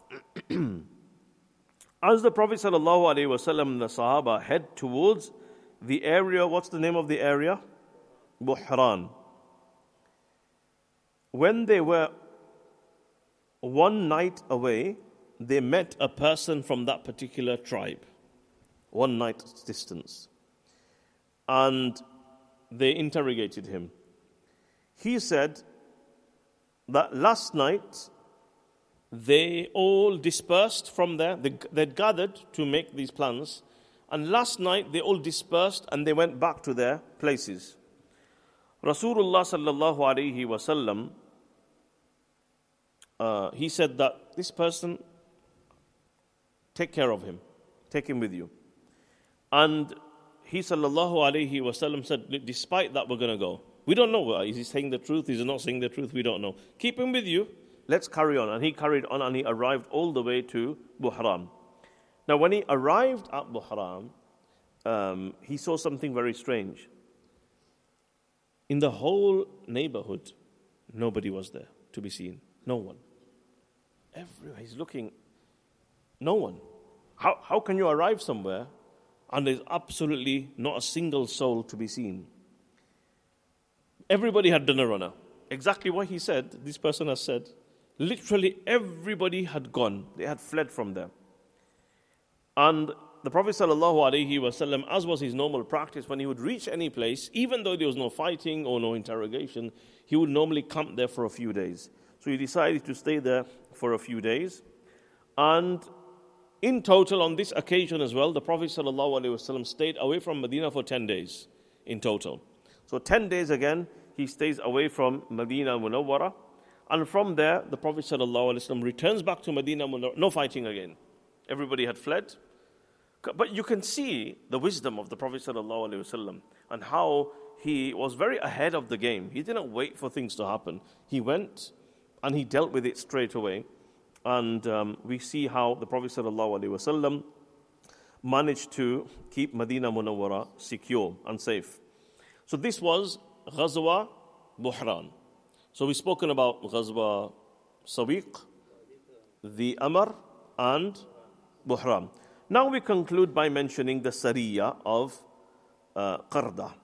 as the Prophet ﷺ and the Sahaba head towards the area, what's the name of the area? Buhran. When they were one night away, they met a person from that particular tribe. One night's distance. And they interrogated him. He said that last night they all dispersed from there. They, they'd gathered to make these plans. And last night they all dispersed and they went back to their places. Rasulullah sallallahu alayhi wa sallam, uh, he said that this person, take care of him. Take him with you. And he sallallahu alayhi wa sallam said, despite that we're going to go. We don't know. Is he saying the truth? Is he not saying the truth? We don't know. Keep him with you. Let's carry on. And he carried on and he arrived all the way to Buhran. Now when he arrived at Buhran, um, he saw something very strange. In the whole neighborhood, nobody was there to be seen. No one. Everywhere he's looking, no one. How, how can you arrive somewhere and there's absolutely not a single soul to be seen? Everybody had done a runner. Exactly what he said, this person has said. Literally everybody had gone. They had fled from there. And the Prophet ﷺ, as was his normal practice, when he would reach any place, even though there was no fighting or no interrogation, he would normally camp there for a few days. So he decided to stay there for a few days. And in total, on this occasion as well, the Prophet ﷺ stayed away from Medina for ten days in total. So ten days again, he stays away from Medina Munawwara. And from there, the Prophet ﷺ returns back to Medina Munawwara. No fighting again. Everybody had fled. But you can see the wisdom of the Prophet ﷺ and how he was very ahead of the game. He didn't wait for things to happen. He went and he dealt with it straight away. And um, we see how the Prophet ﷺ managed to keep Medina Munawwara secure and safe. So this was Ghazwa Buhran. So we've spoken about Ghazwa Sawiq, the Amr, and Buhran. Now we conclude by mentioning the Sariya of uh, Qarda.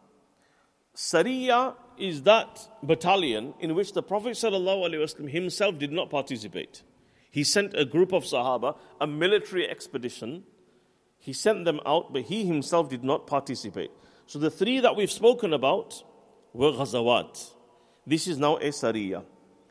Sariya is that battalion in which the Prophet ﷺ himself did not participate. He sent a group of Sahaba, a military expedition. He sent them out, but he himself did not participate. So the three that we've spoken about were Ghazawat. This is now a Sariya.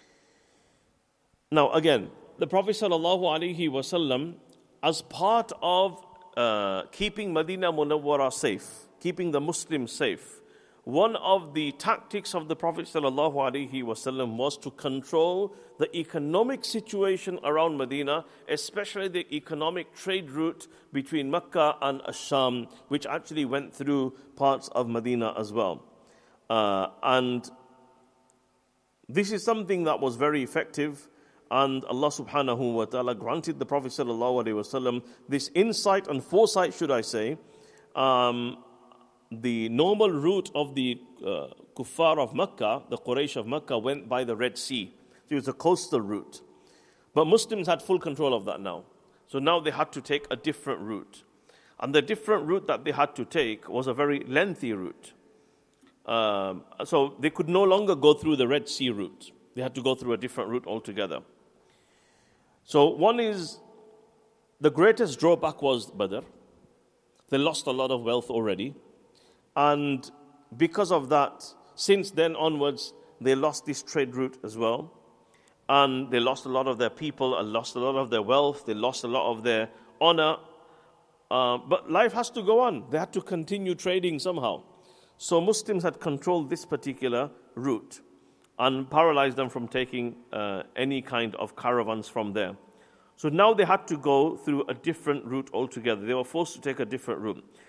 Now again, the Prophet ﷺ, as part of uh, keeping Medina Munawwara safe, keeping the Muslims safe, one of the tactics of the Prophet ﷺ was to control the economic situation around Medina, especially the economic trade route between Mecca and Ash-Sham, which actually went through parts of Medina as well. Uh, and this is something that was very effective. And Allah subhanahu wa ta'ala granted the Prophet sallallahu alaihi wasallam this insight and foresight, should I say. Um, the normal route of the uh, kuffar of Mecca, the Quraysh of Mecca, went by the Red Sea. It was a coastal route. But Muslims had full control of that now. So now they had to take a different route. And the different route that they had to take was a very lengthy route. Um, so they could no longer go through the Red Sea route. They had to go through a different route altogether. So one is, the greatest drawback was Badr. They lost a lot of wealth already. And because of that, since then onwards, they lost this trade route as well. And they lost a lot of their people, and lost a lot of their wealth. They lost a lot of their honor. Uh, but life has to go on. They had to continue trading somehow. So Muslims had controlled this particular route and paralyzed them from taking uh, any kind of caravans from there. So now they had to go through a different route altogether. They were forced to take a different route.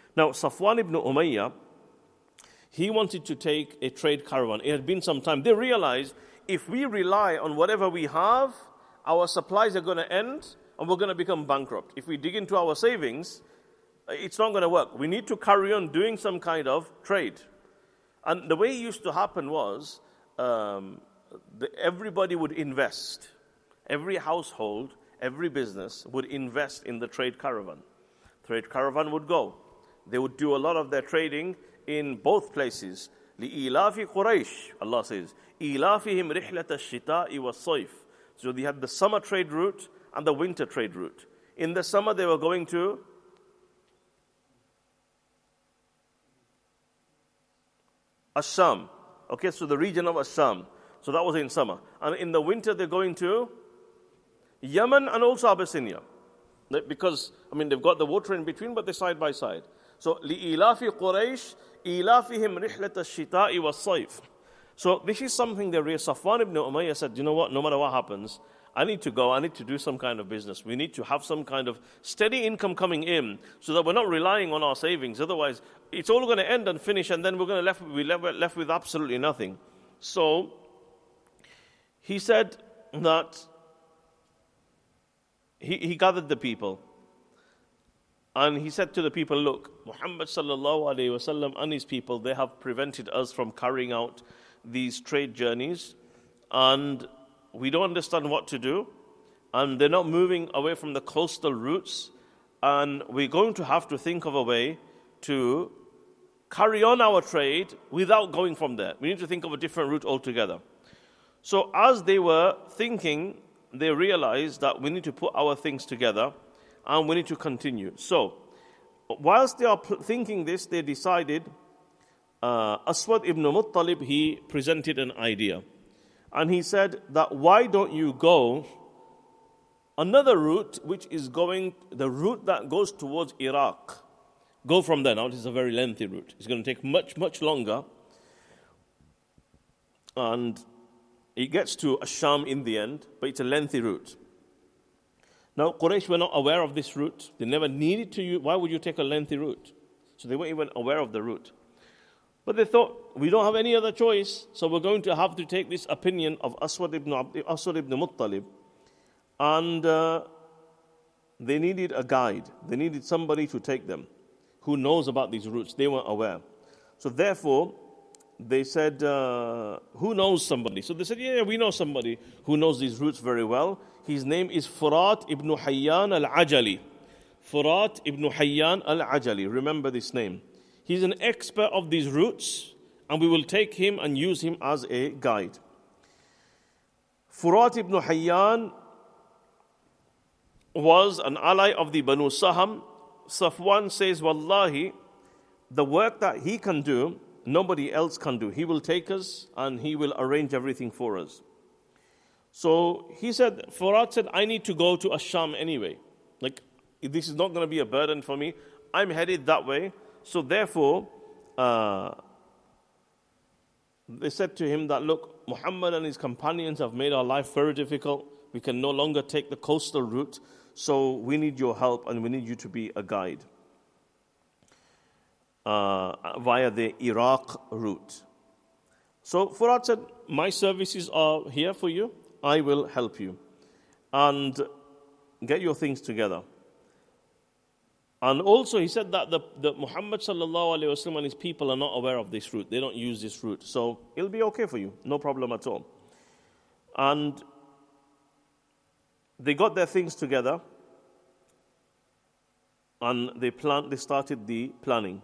Now, Safwan ibn Umayyah, he wanted to take a trade caravan. It had been some time. They realized if we rely on whatever we have, our supplies are going to end and we're going to become bankrupt. If we dig into our savings, it's not going to work. We need to carry on doing some kind of trade. And the way it used to happen was um, the, everybody would invest. Every household, every business would invest in the trade caravan. Trade caravan would go. They would do a lot of their trading in both places. لِإِيلَافِ قُرَيْشِ, Allah says, إِيلَافِهِمْ رِحْلَةَ الشِّتَاءِ وَالصَّيْفِ. So they had the summer trade route and the winter trade route. In the summer they were going to Asham. Okay, so the region of Asham. So that was in summer. And in the winter they're going to Yemen and also Abyssinia. Because, I mean, they've got the water in between, but they're side by side. So, لِإِيلَافِ قُرَيْشِ إِيلَافِهِمْ رِحْلَةَ الشِّتَاءِ وَالصَّيْفِ. So this is something that Safwan ibn Umayyah said, you know what, no matter what happens, I need to go, I need to do some kind of business. We need to have some kind of steady income coming in so that we're not relying on our savings. Otherwise, it's all going to end and finish, and then we're going to left, be left, left with absolutely nothing. So, he said that he, he gathered the people. And he said to the people, look, Muhammad sallallahu alayhi wasallam and his people, they have prevented us from carrying out these trade journeys. And we don't understand what to do. And they're not moving away from the coastal routes. And we're going to have to think of a way to carry on our trade without going from there. We need to think of a different route altogether. So as they were thinking, they realized that we need to put our things together and we need to continue. So, whilst they are thinking this, they decided, uh, Aswad ibn Muttalib, he presented an idea. And he said that why don't you go another route, which is going, the route that goes towards Iraq. Go from there. Now, this is a very lengthy route. It's going to take much, much longer. And it gets to Asham in the end, but it's a lengthy route. Now, Quraysh were not aware of this route. They never needed to use. Why would you take a lengthy route? So they weren't even aware of the route. But they thought, we don't have any other choice, so we're going to have to take this opinion of Aswad ibn, Aswad ibn Muttalib. And uh, they needed a guide. They needed somebody to take them who knows about these routes. They weren't aware. So therefore, they said, uh, who knows somebody? So they said, yeah, we know somebody who knows these routes very well. His name is Furat ibn Hayyan al-Ajali. Furat ibn Hayyan al-Ajali. Remember this name. He's an expert of these routes, and we will take him and use him as a guide. Furat ibn Hayyan was an ally of the Banu Saham. Safwan says, Wallahi, the work that he can do, nobody else can do. He will take us and he will arrange everything for us. So he said, Furat said, I need to go to Asham anyway. Like, this is not going to be a burden for me. I'm headed that way. So therefore, uh, they said to him that, look, Muhammad and his companions have made our life very difficult. We can no longer take the coastal route. So we need your help and we need you to be a guide uh, via the Iraq route. So Furat said, my services are here for you. I will help you. And get your things together. And also he said that the, the Muhammad sallallahu alayhi wasallam and his people are not aware of this route. They don't use this route. So it'll be okay for you. No problem at all. And they got their things together. And they plan, they started the planning.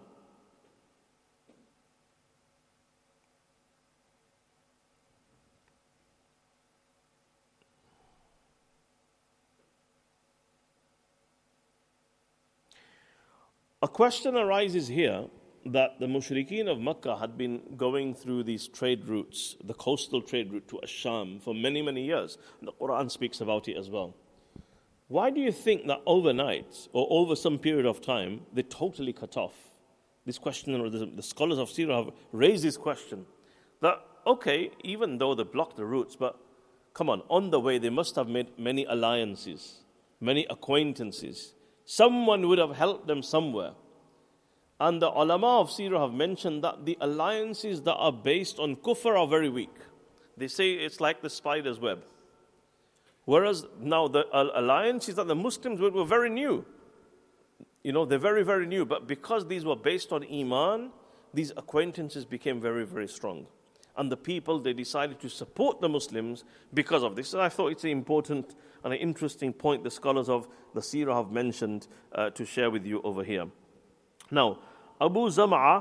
A question arises here that the mushrikeen of Makkah had been going through these trade routes, the coastal trade route to Asham for many, many years. And the Quran speaks about it as well. Why do you think that overnight or over some period of time they totally cut off? This question, or the, the scholars of Sirah have raised this question. That, okay, even though they blocked the routes, but come on, on the way they must have made many alliances, many acquaintances. Someone would have helped them somewhere. And the ulama of Seerah have mentioned that the alliances that are based on kufr are very weak. They say it's like the spider's web. Whereas now the alliances that the Muslims were, were very new. You know, they're very, very new. But because these were based on Iman, these acquaintances became very, very strong. And the people, they decided to support the Muslims because of this. And I thought it's an important and an interesting point the scholars of the Seerah have mentioned uh, to share with you over here. Now, Abu Zam'a,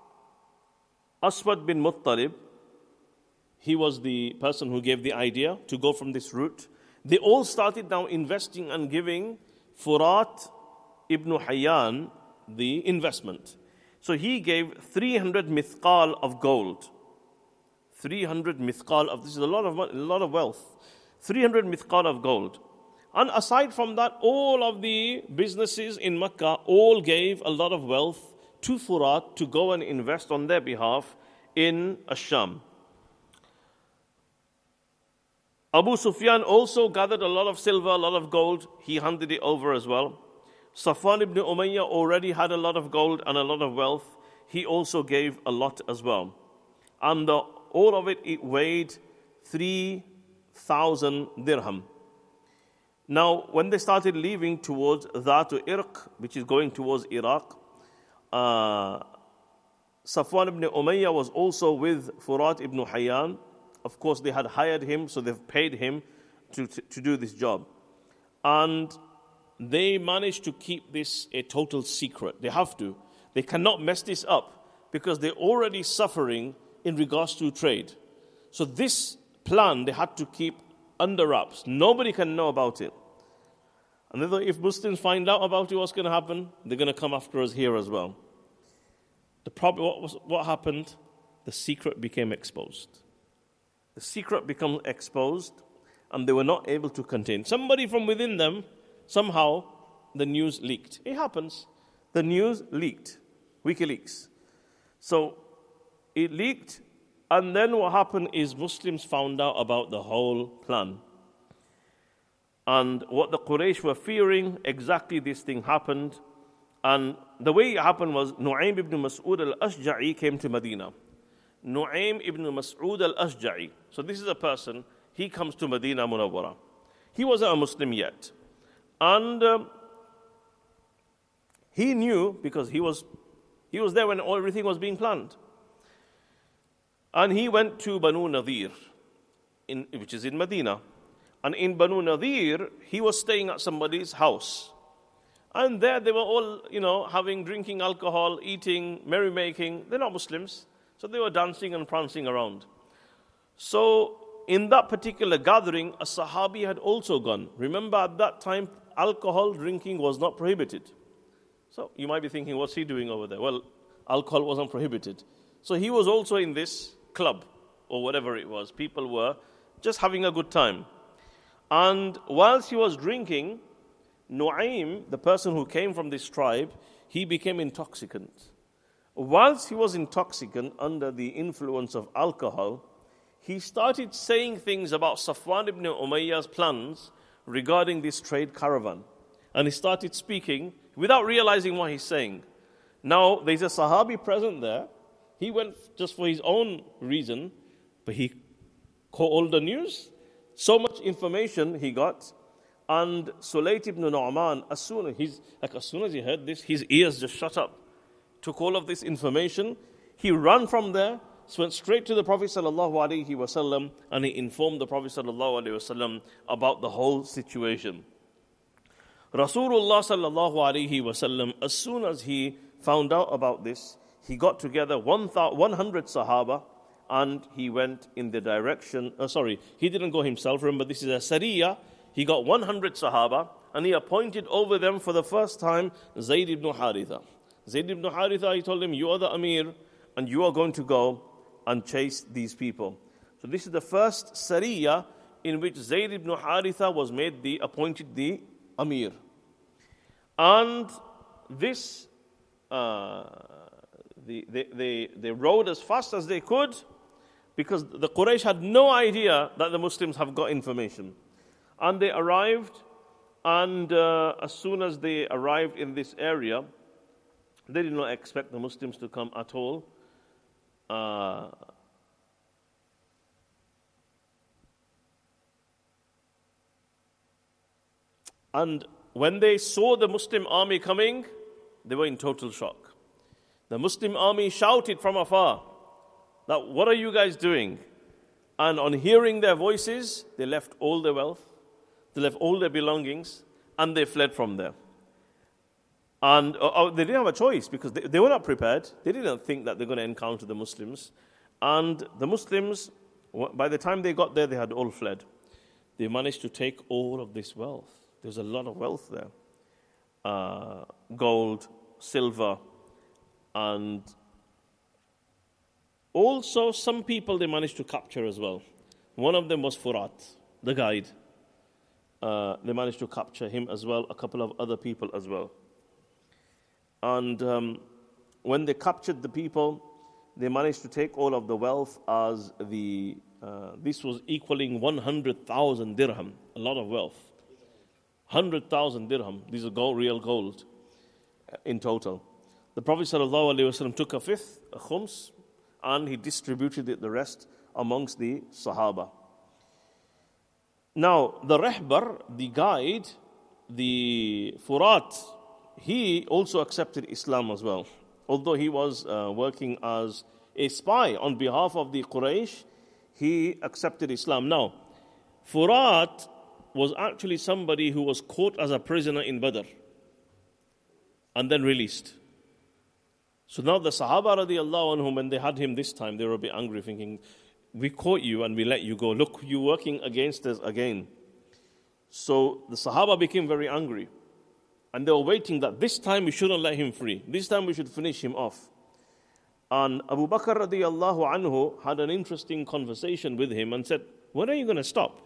Aswad bin Muttalib, he was the person who gave the idea to go from this route. They all started now investing and giving Furat ibn Hayyan the investment. So he gave three hundred mithqal of gold. three hundred mithqal of, this is a lot of money, a lot of wealth. three hundred mithqal of gold. And aside from that, all of the businesses in Mecca all gave a lot of wealth to Furat to go and invest on their behalf in Ash-Sham. Abu Sufyan also gathered a lot of silver, a lot of gold. He handed it over as well. Safwan ibn Umayyah already had a lot of gold and a lot of wealth. He also gave a lot as well. And the, all of it, it weighed three thousand dirham. Now, when they started leaving towards Dhatu Irq, which is going towards Iraq, uh, Safwan ibn Umayyah was also with Furat ibn Hayyan. Of course, they had hired him, so they've paid him to, to, to do this job. And they managed to keep this a total secret. They have to. They cannot mess this up because they're already suffering in regards to trade. So this plan they had to keep under wraps. Nobody can know about it. And they thought if Muslims find out about it, what's going to happen? They're going to come after us here as well. The problem, what, was, what happened? The secret became exposed. The secret became exposed, and they were not able to contain. Somebody from within them, somehow, the news leaked. It happens. The news leaked. WikiLeaks. So, it leaked, and then what happened is Muslims found out about the whole plan. And what the Quraysh were fearing, exactly this thing happened. And the way it happened was Nu'aym ibn Mas'ud al-Ashja'i came to Medina. Nu'aym ibn Mas'ud al-Ashja'i. So this is a person, he comes to Medina Munawwara. He wasn't a Muslim yet. And um, he knew, because he was he was there when everything was being planned. And he went to Banu Nadir, in, which is in Medina. And in Banu Nadir, he was staying at somebody's house. And there they were all, you know, having, drinking alcohol, eating, merrymaking. They're not Muslims. So they were dancing and prancing around. So in that particular gathering, a Sahabi had also gone. Remember, at that time, alcohol drinking was not prohibited. So you might be thinking, what's he doing over there? Well, alcohol wasn't prohibited. So he was also in this club, or whatever it was. People were just having a good time. And whilst he was drinking, Nu'aym, the person who came from this tribe, he became intoxicant. Whilst he was intoxicant under the influence of alcohol, he started saying things about Safwan ibn Umayyah's plans regarding this trade caravan. And he started speaking without realizing what he's saying. Now, there's a Sahabi present there. He went just for his own reason, but he caught all the news. So much information he got. And Sulayt ibn Nu'man, as soon as, he's, like as soon as he heard this, his ears just shut up. Took all of this information. He ran from there, went straight to the Prophet sallallahu alaihi wasallam, and he informed the Prophet sallallahu alaihi wasallam about the whole situation. Rasulullah sallallahu alaihi wasallam, as soon as he found out about this, he got together one hundred Sahaba, and he went in the direction, uh, sorry, he didn't go himself, remember this is a Sariyah. He got one hundred Sahaba, and he appointed over them for the first time Zayd ibn Haritha. Zayd ibn Haritha, he told him, you are the Amir, and you are going to go and chase these people. So this is the first Sariyah in which Zayd ibn Haritha was made the, appointed the Amir. And this, uh, the, they, they, they rode as fast as they could, because the Quraysh had no idea that the Muslims have got information. And they arrived, and uh, as soon as they arrived in this area, They did not expect the Muslims to come at all. Uh, and when they saw the Muslim army coming, they were in total shock. The Muslim army shouted from afar that, "What are you guys doing?" And on hearing their voices, they left all their wealth, they left all their belongings, and they fled from there. And uh, uh, they didn't have a choice because they, they were not prepared. They didn't think that they're going to encounter the Muslims. And the Muslims, by the time they got there, they had all fled. They managed to take all of this wealth. There's a lot of wealth there. Uh, gold, silver, and also some people they managed to capture as well. One of them was Furat, the guide. Uh, they managed to capture him as well, a couple of other people as well. And um, when they captured the people, they managed to take all of the wealth as the, uh, this was equaling one hundred thousand dirham, a lot of wealth. one hundred thousand dirham, these are gold, real gold in total. The Prophet ﷺ took a fifth, a khums, and he distributed it, the rest amongst the Sahaba. Now, the Rahbar, the guide, the Furat, he also accepted Islam as well. Although he was uh, working as a spy on behalf of the Quraysh, he accepted Islam. Now, Furat was actually somebody who was caught as a prisoner in Badr and then released. So now the Sahaba radiallahu anhum, when they had him this time, they were a bit angry, thinking, "We caught you and we let you go. Look, you're working against us again." So the Sahaba became very angry. And they were waiting that this time we shouldn't let him free. This time we should finish him off. And Abu Bakr radiallahu anhu had an interesting conversation with him and said, "When are you going to stop?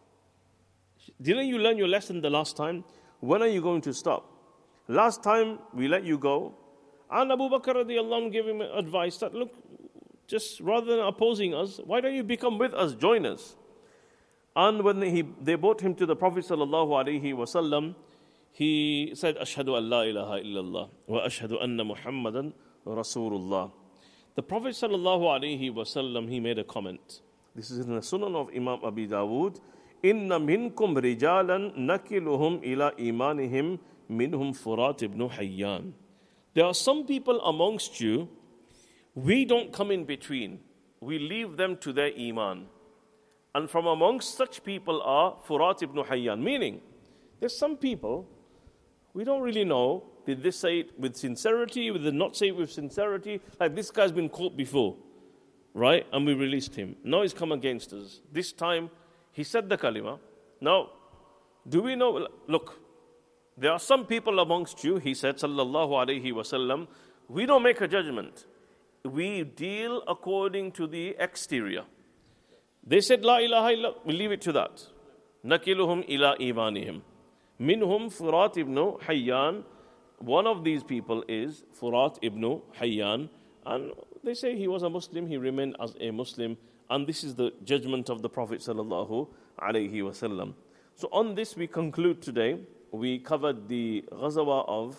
Didn't you learn your lesson the last time? When are you going to stop? Last time we let you go." And Abu Bakr radiallahu anhu gave him advice that, "Look, just rather than opposing us, why don't you become with us, join us?" And when he, they brought him to the Prophet sallallahu alaihi wasallam, he said, "Ashhadu an la ilaha illallah wa ashhadu anna Muhammadan Rasulullah." The Prophet sallallahu alaihi wasallam, he made a comment. This is in the Sunan of Imam Abi Dawood. "Inna minkum rijalan nakiluhum ila imanihim minhum Furat ibn Hayyan." There are some people amongst you, we don't come in between. We leave them to their iman. And from amongst such people are Furat ibn Hayyan. Meaning, there's some people, we don't really know, did they say it with sincerity, did they not say it with sincerity? Like, this guy's been caught before, right? And we released him. Now he's come against us. This time, he said the kalima. Now, do we know, look, there are some people amongst you, he said, sallallahu alayhi wasallam, we don't make a judgment. We deal according to the exterior. They said, La ilaha illallah, we leave it to that. Nakiluhum ila imanihim. Minhum Furat ibn Hayyan. One of these people is Furat ibn Hayyan. And they say he was a Muslim, he remained as a Muslim. And this is the judgment of the Prophet sallallahu alayhi wasallam. So on this we conclude today. We covered the Ghazawa of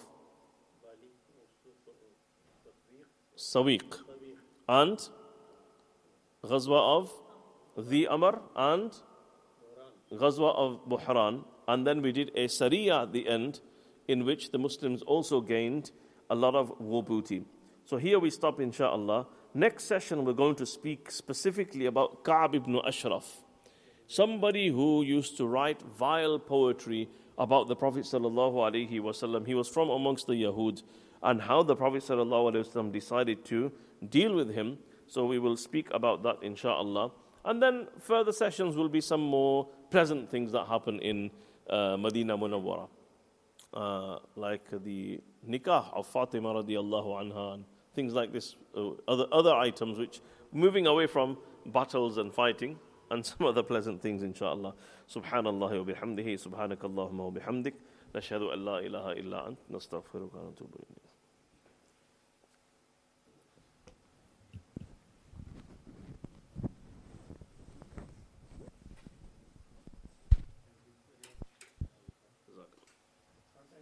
Sawiq and Ghazwa of the Amr and Ghazwa of Buhran. And then we did a Sariya at the end in which the Muslims also gained a lot of war booty. So here we stop, inshaAllah. Next session we're going to speak specifically about Ka'b ibn Ashraf, somebody who used to write vile poetry about the Prophet sallallahu alaihi wasallam. He was from amongst the Yahud, and how the Prophet sallallahu alaihi wasallam decided to deal with him. So we will speak about that, inshaAllah. And then further sessions will be some more pleasant things that happen in uh, Medina Munawwara, uh, like the nikah of Fatima radiallahu anha and things like this, uh, other other items which moving away from battles and fighting, and some other pleasant things, inshaAllah. Subhanallah wa bihamdihi, subhanakallahumma wa bihamdik, nashhadu an la ilaha illa ant, nastaghfiruka wa natubu ilayk.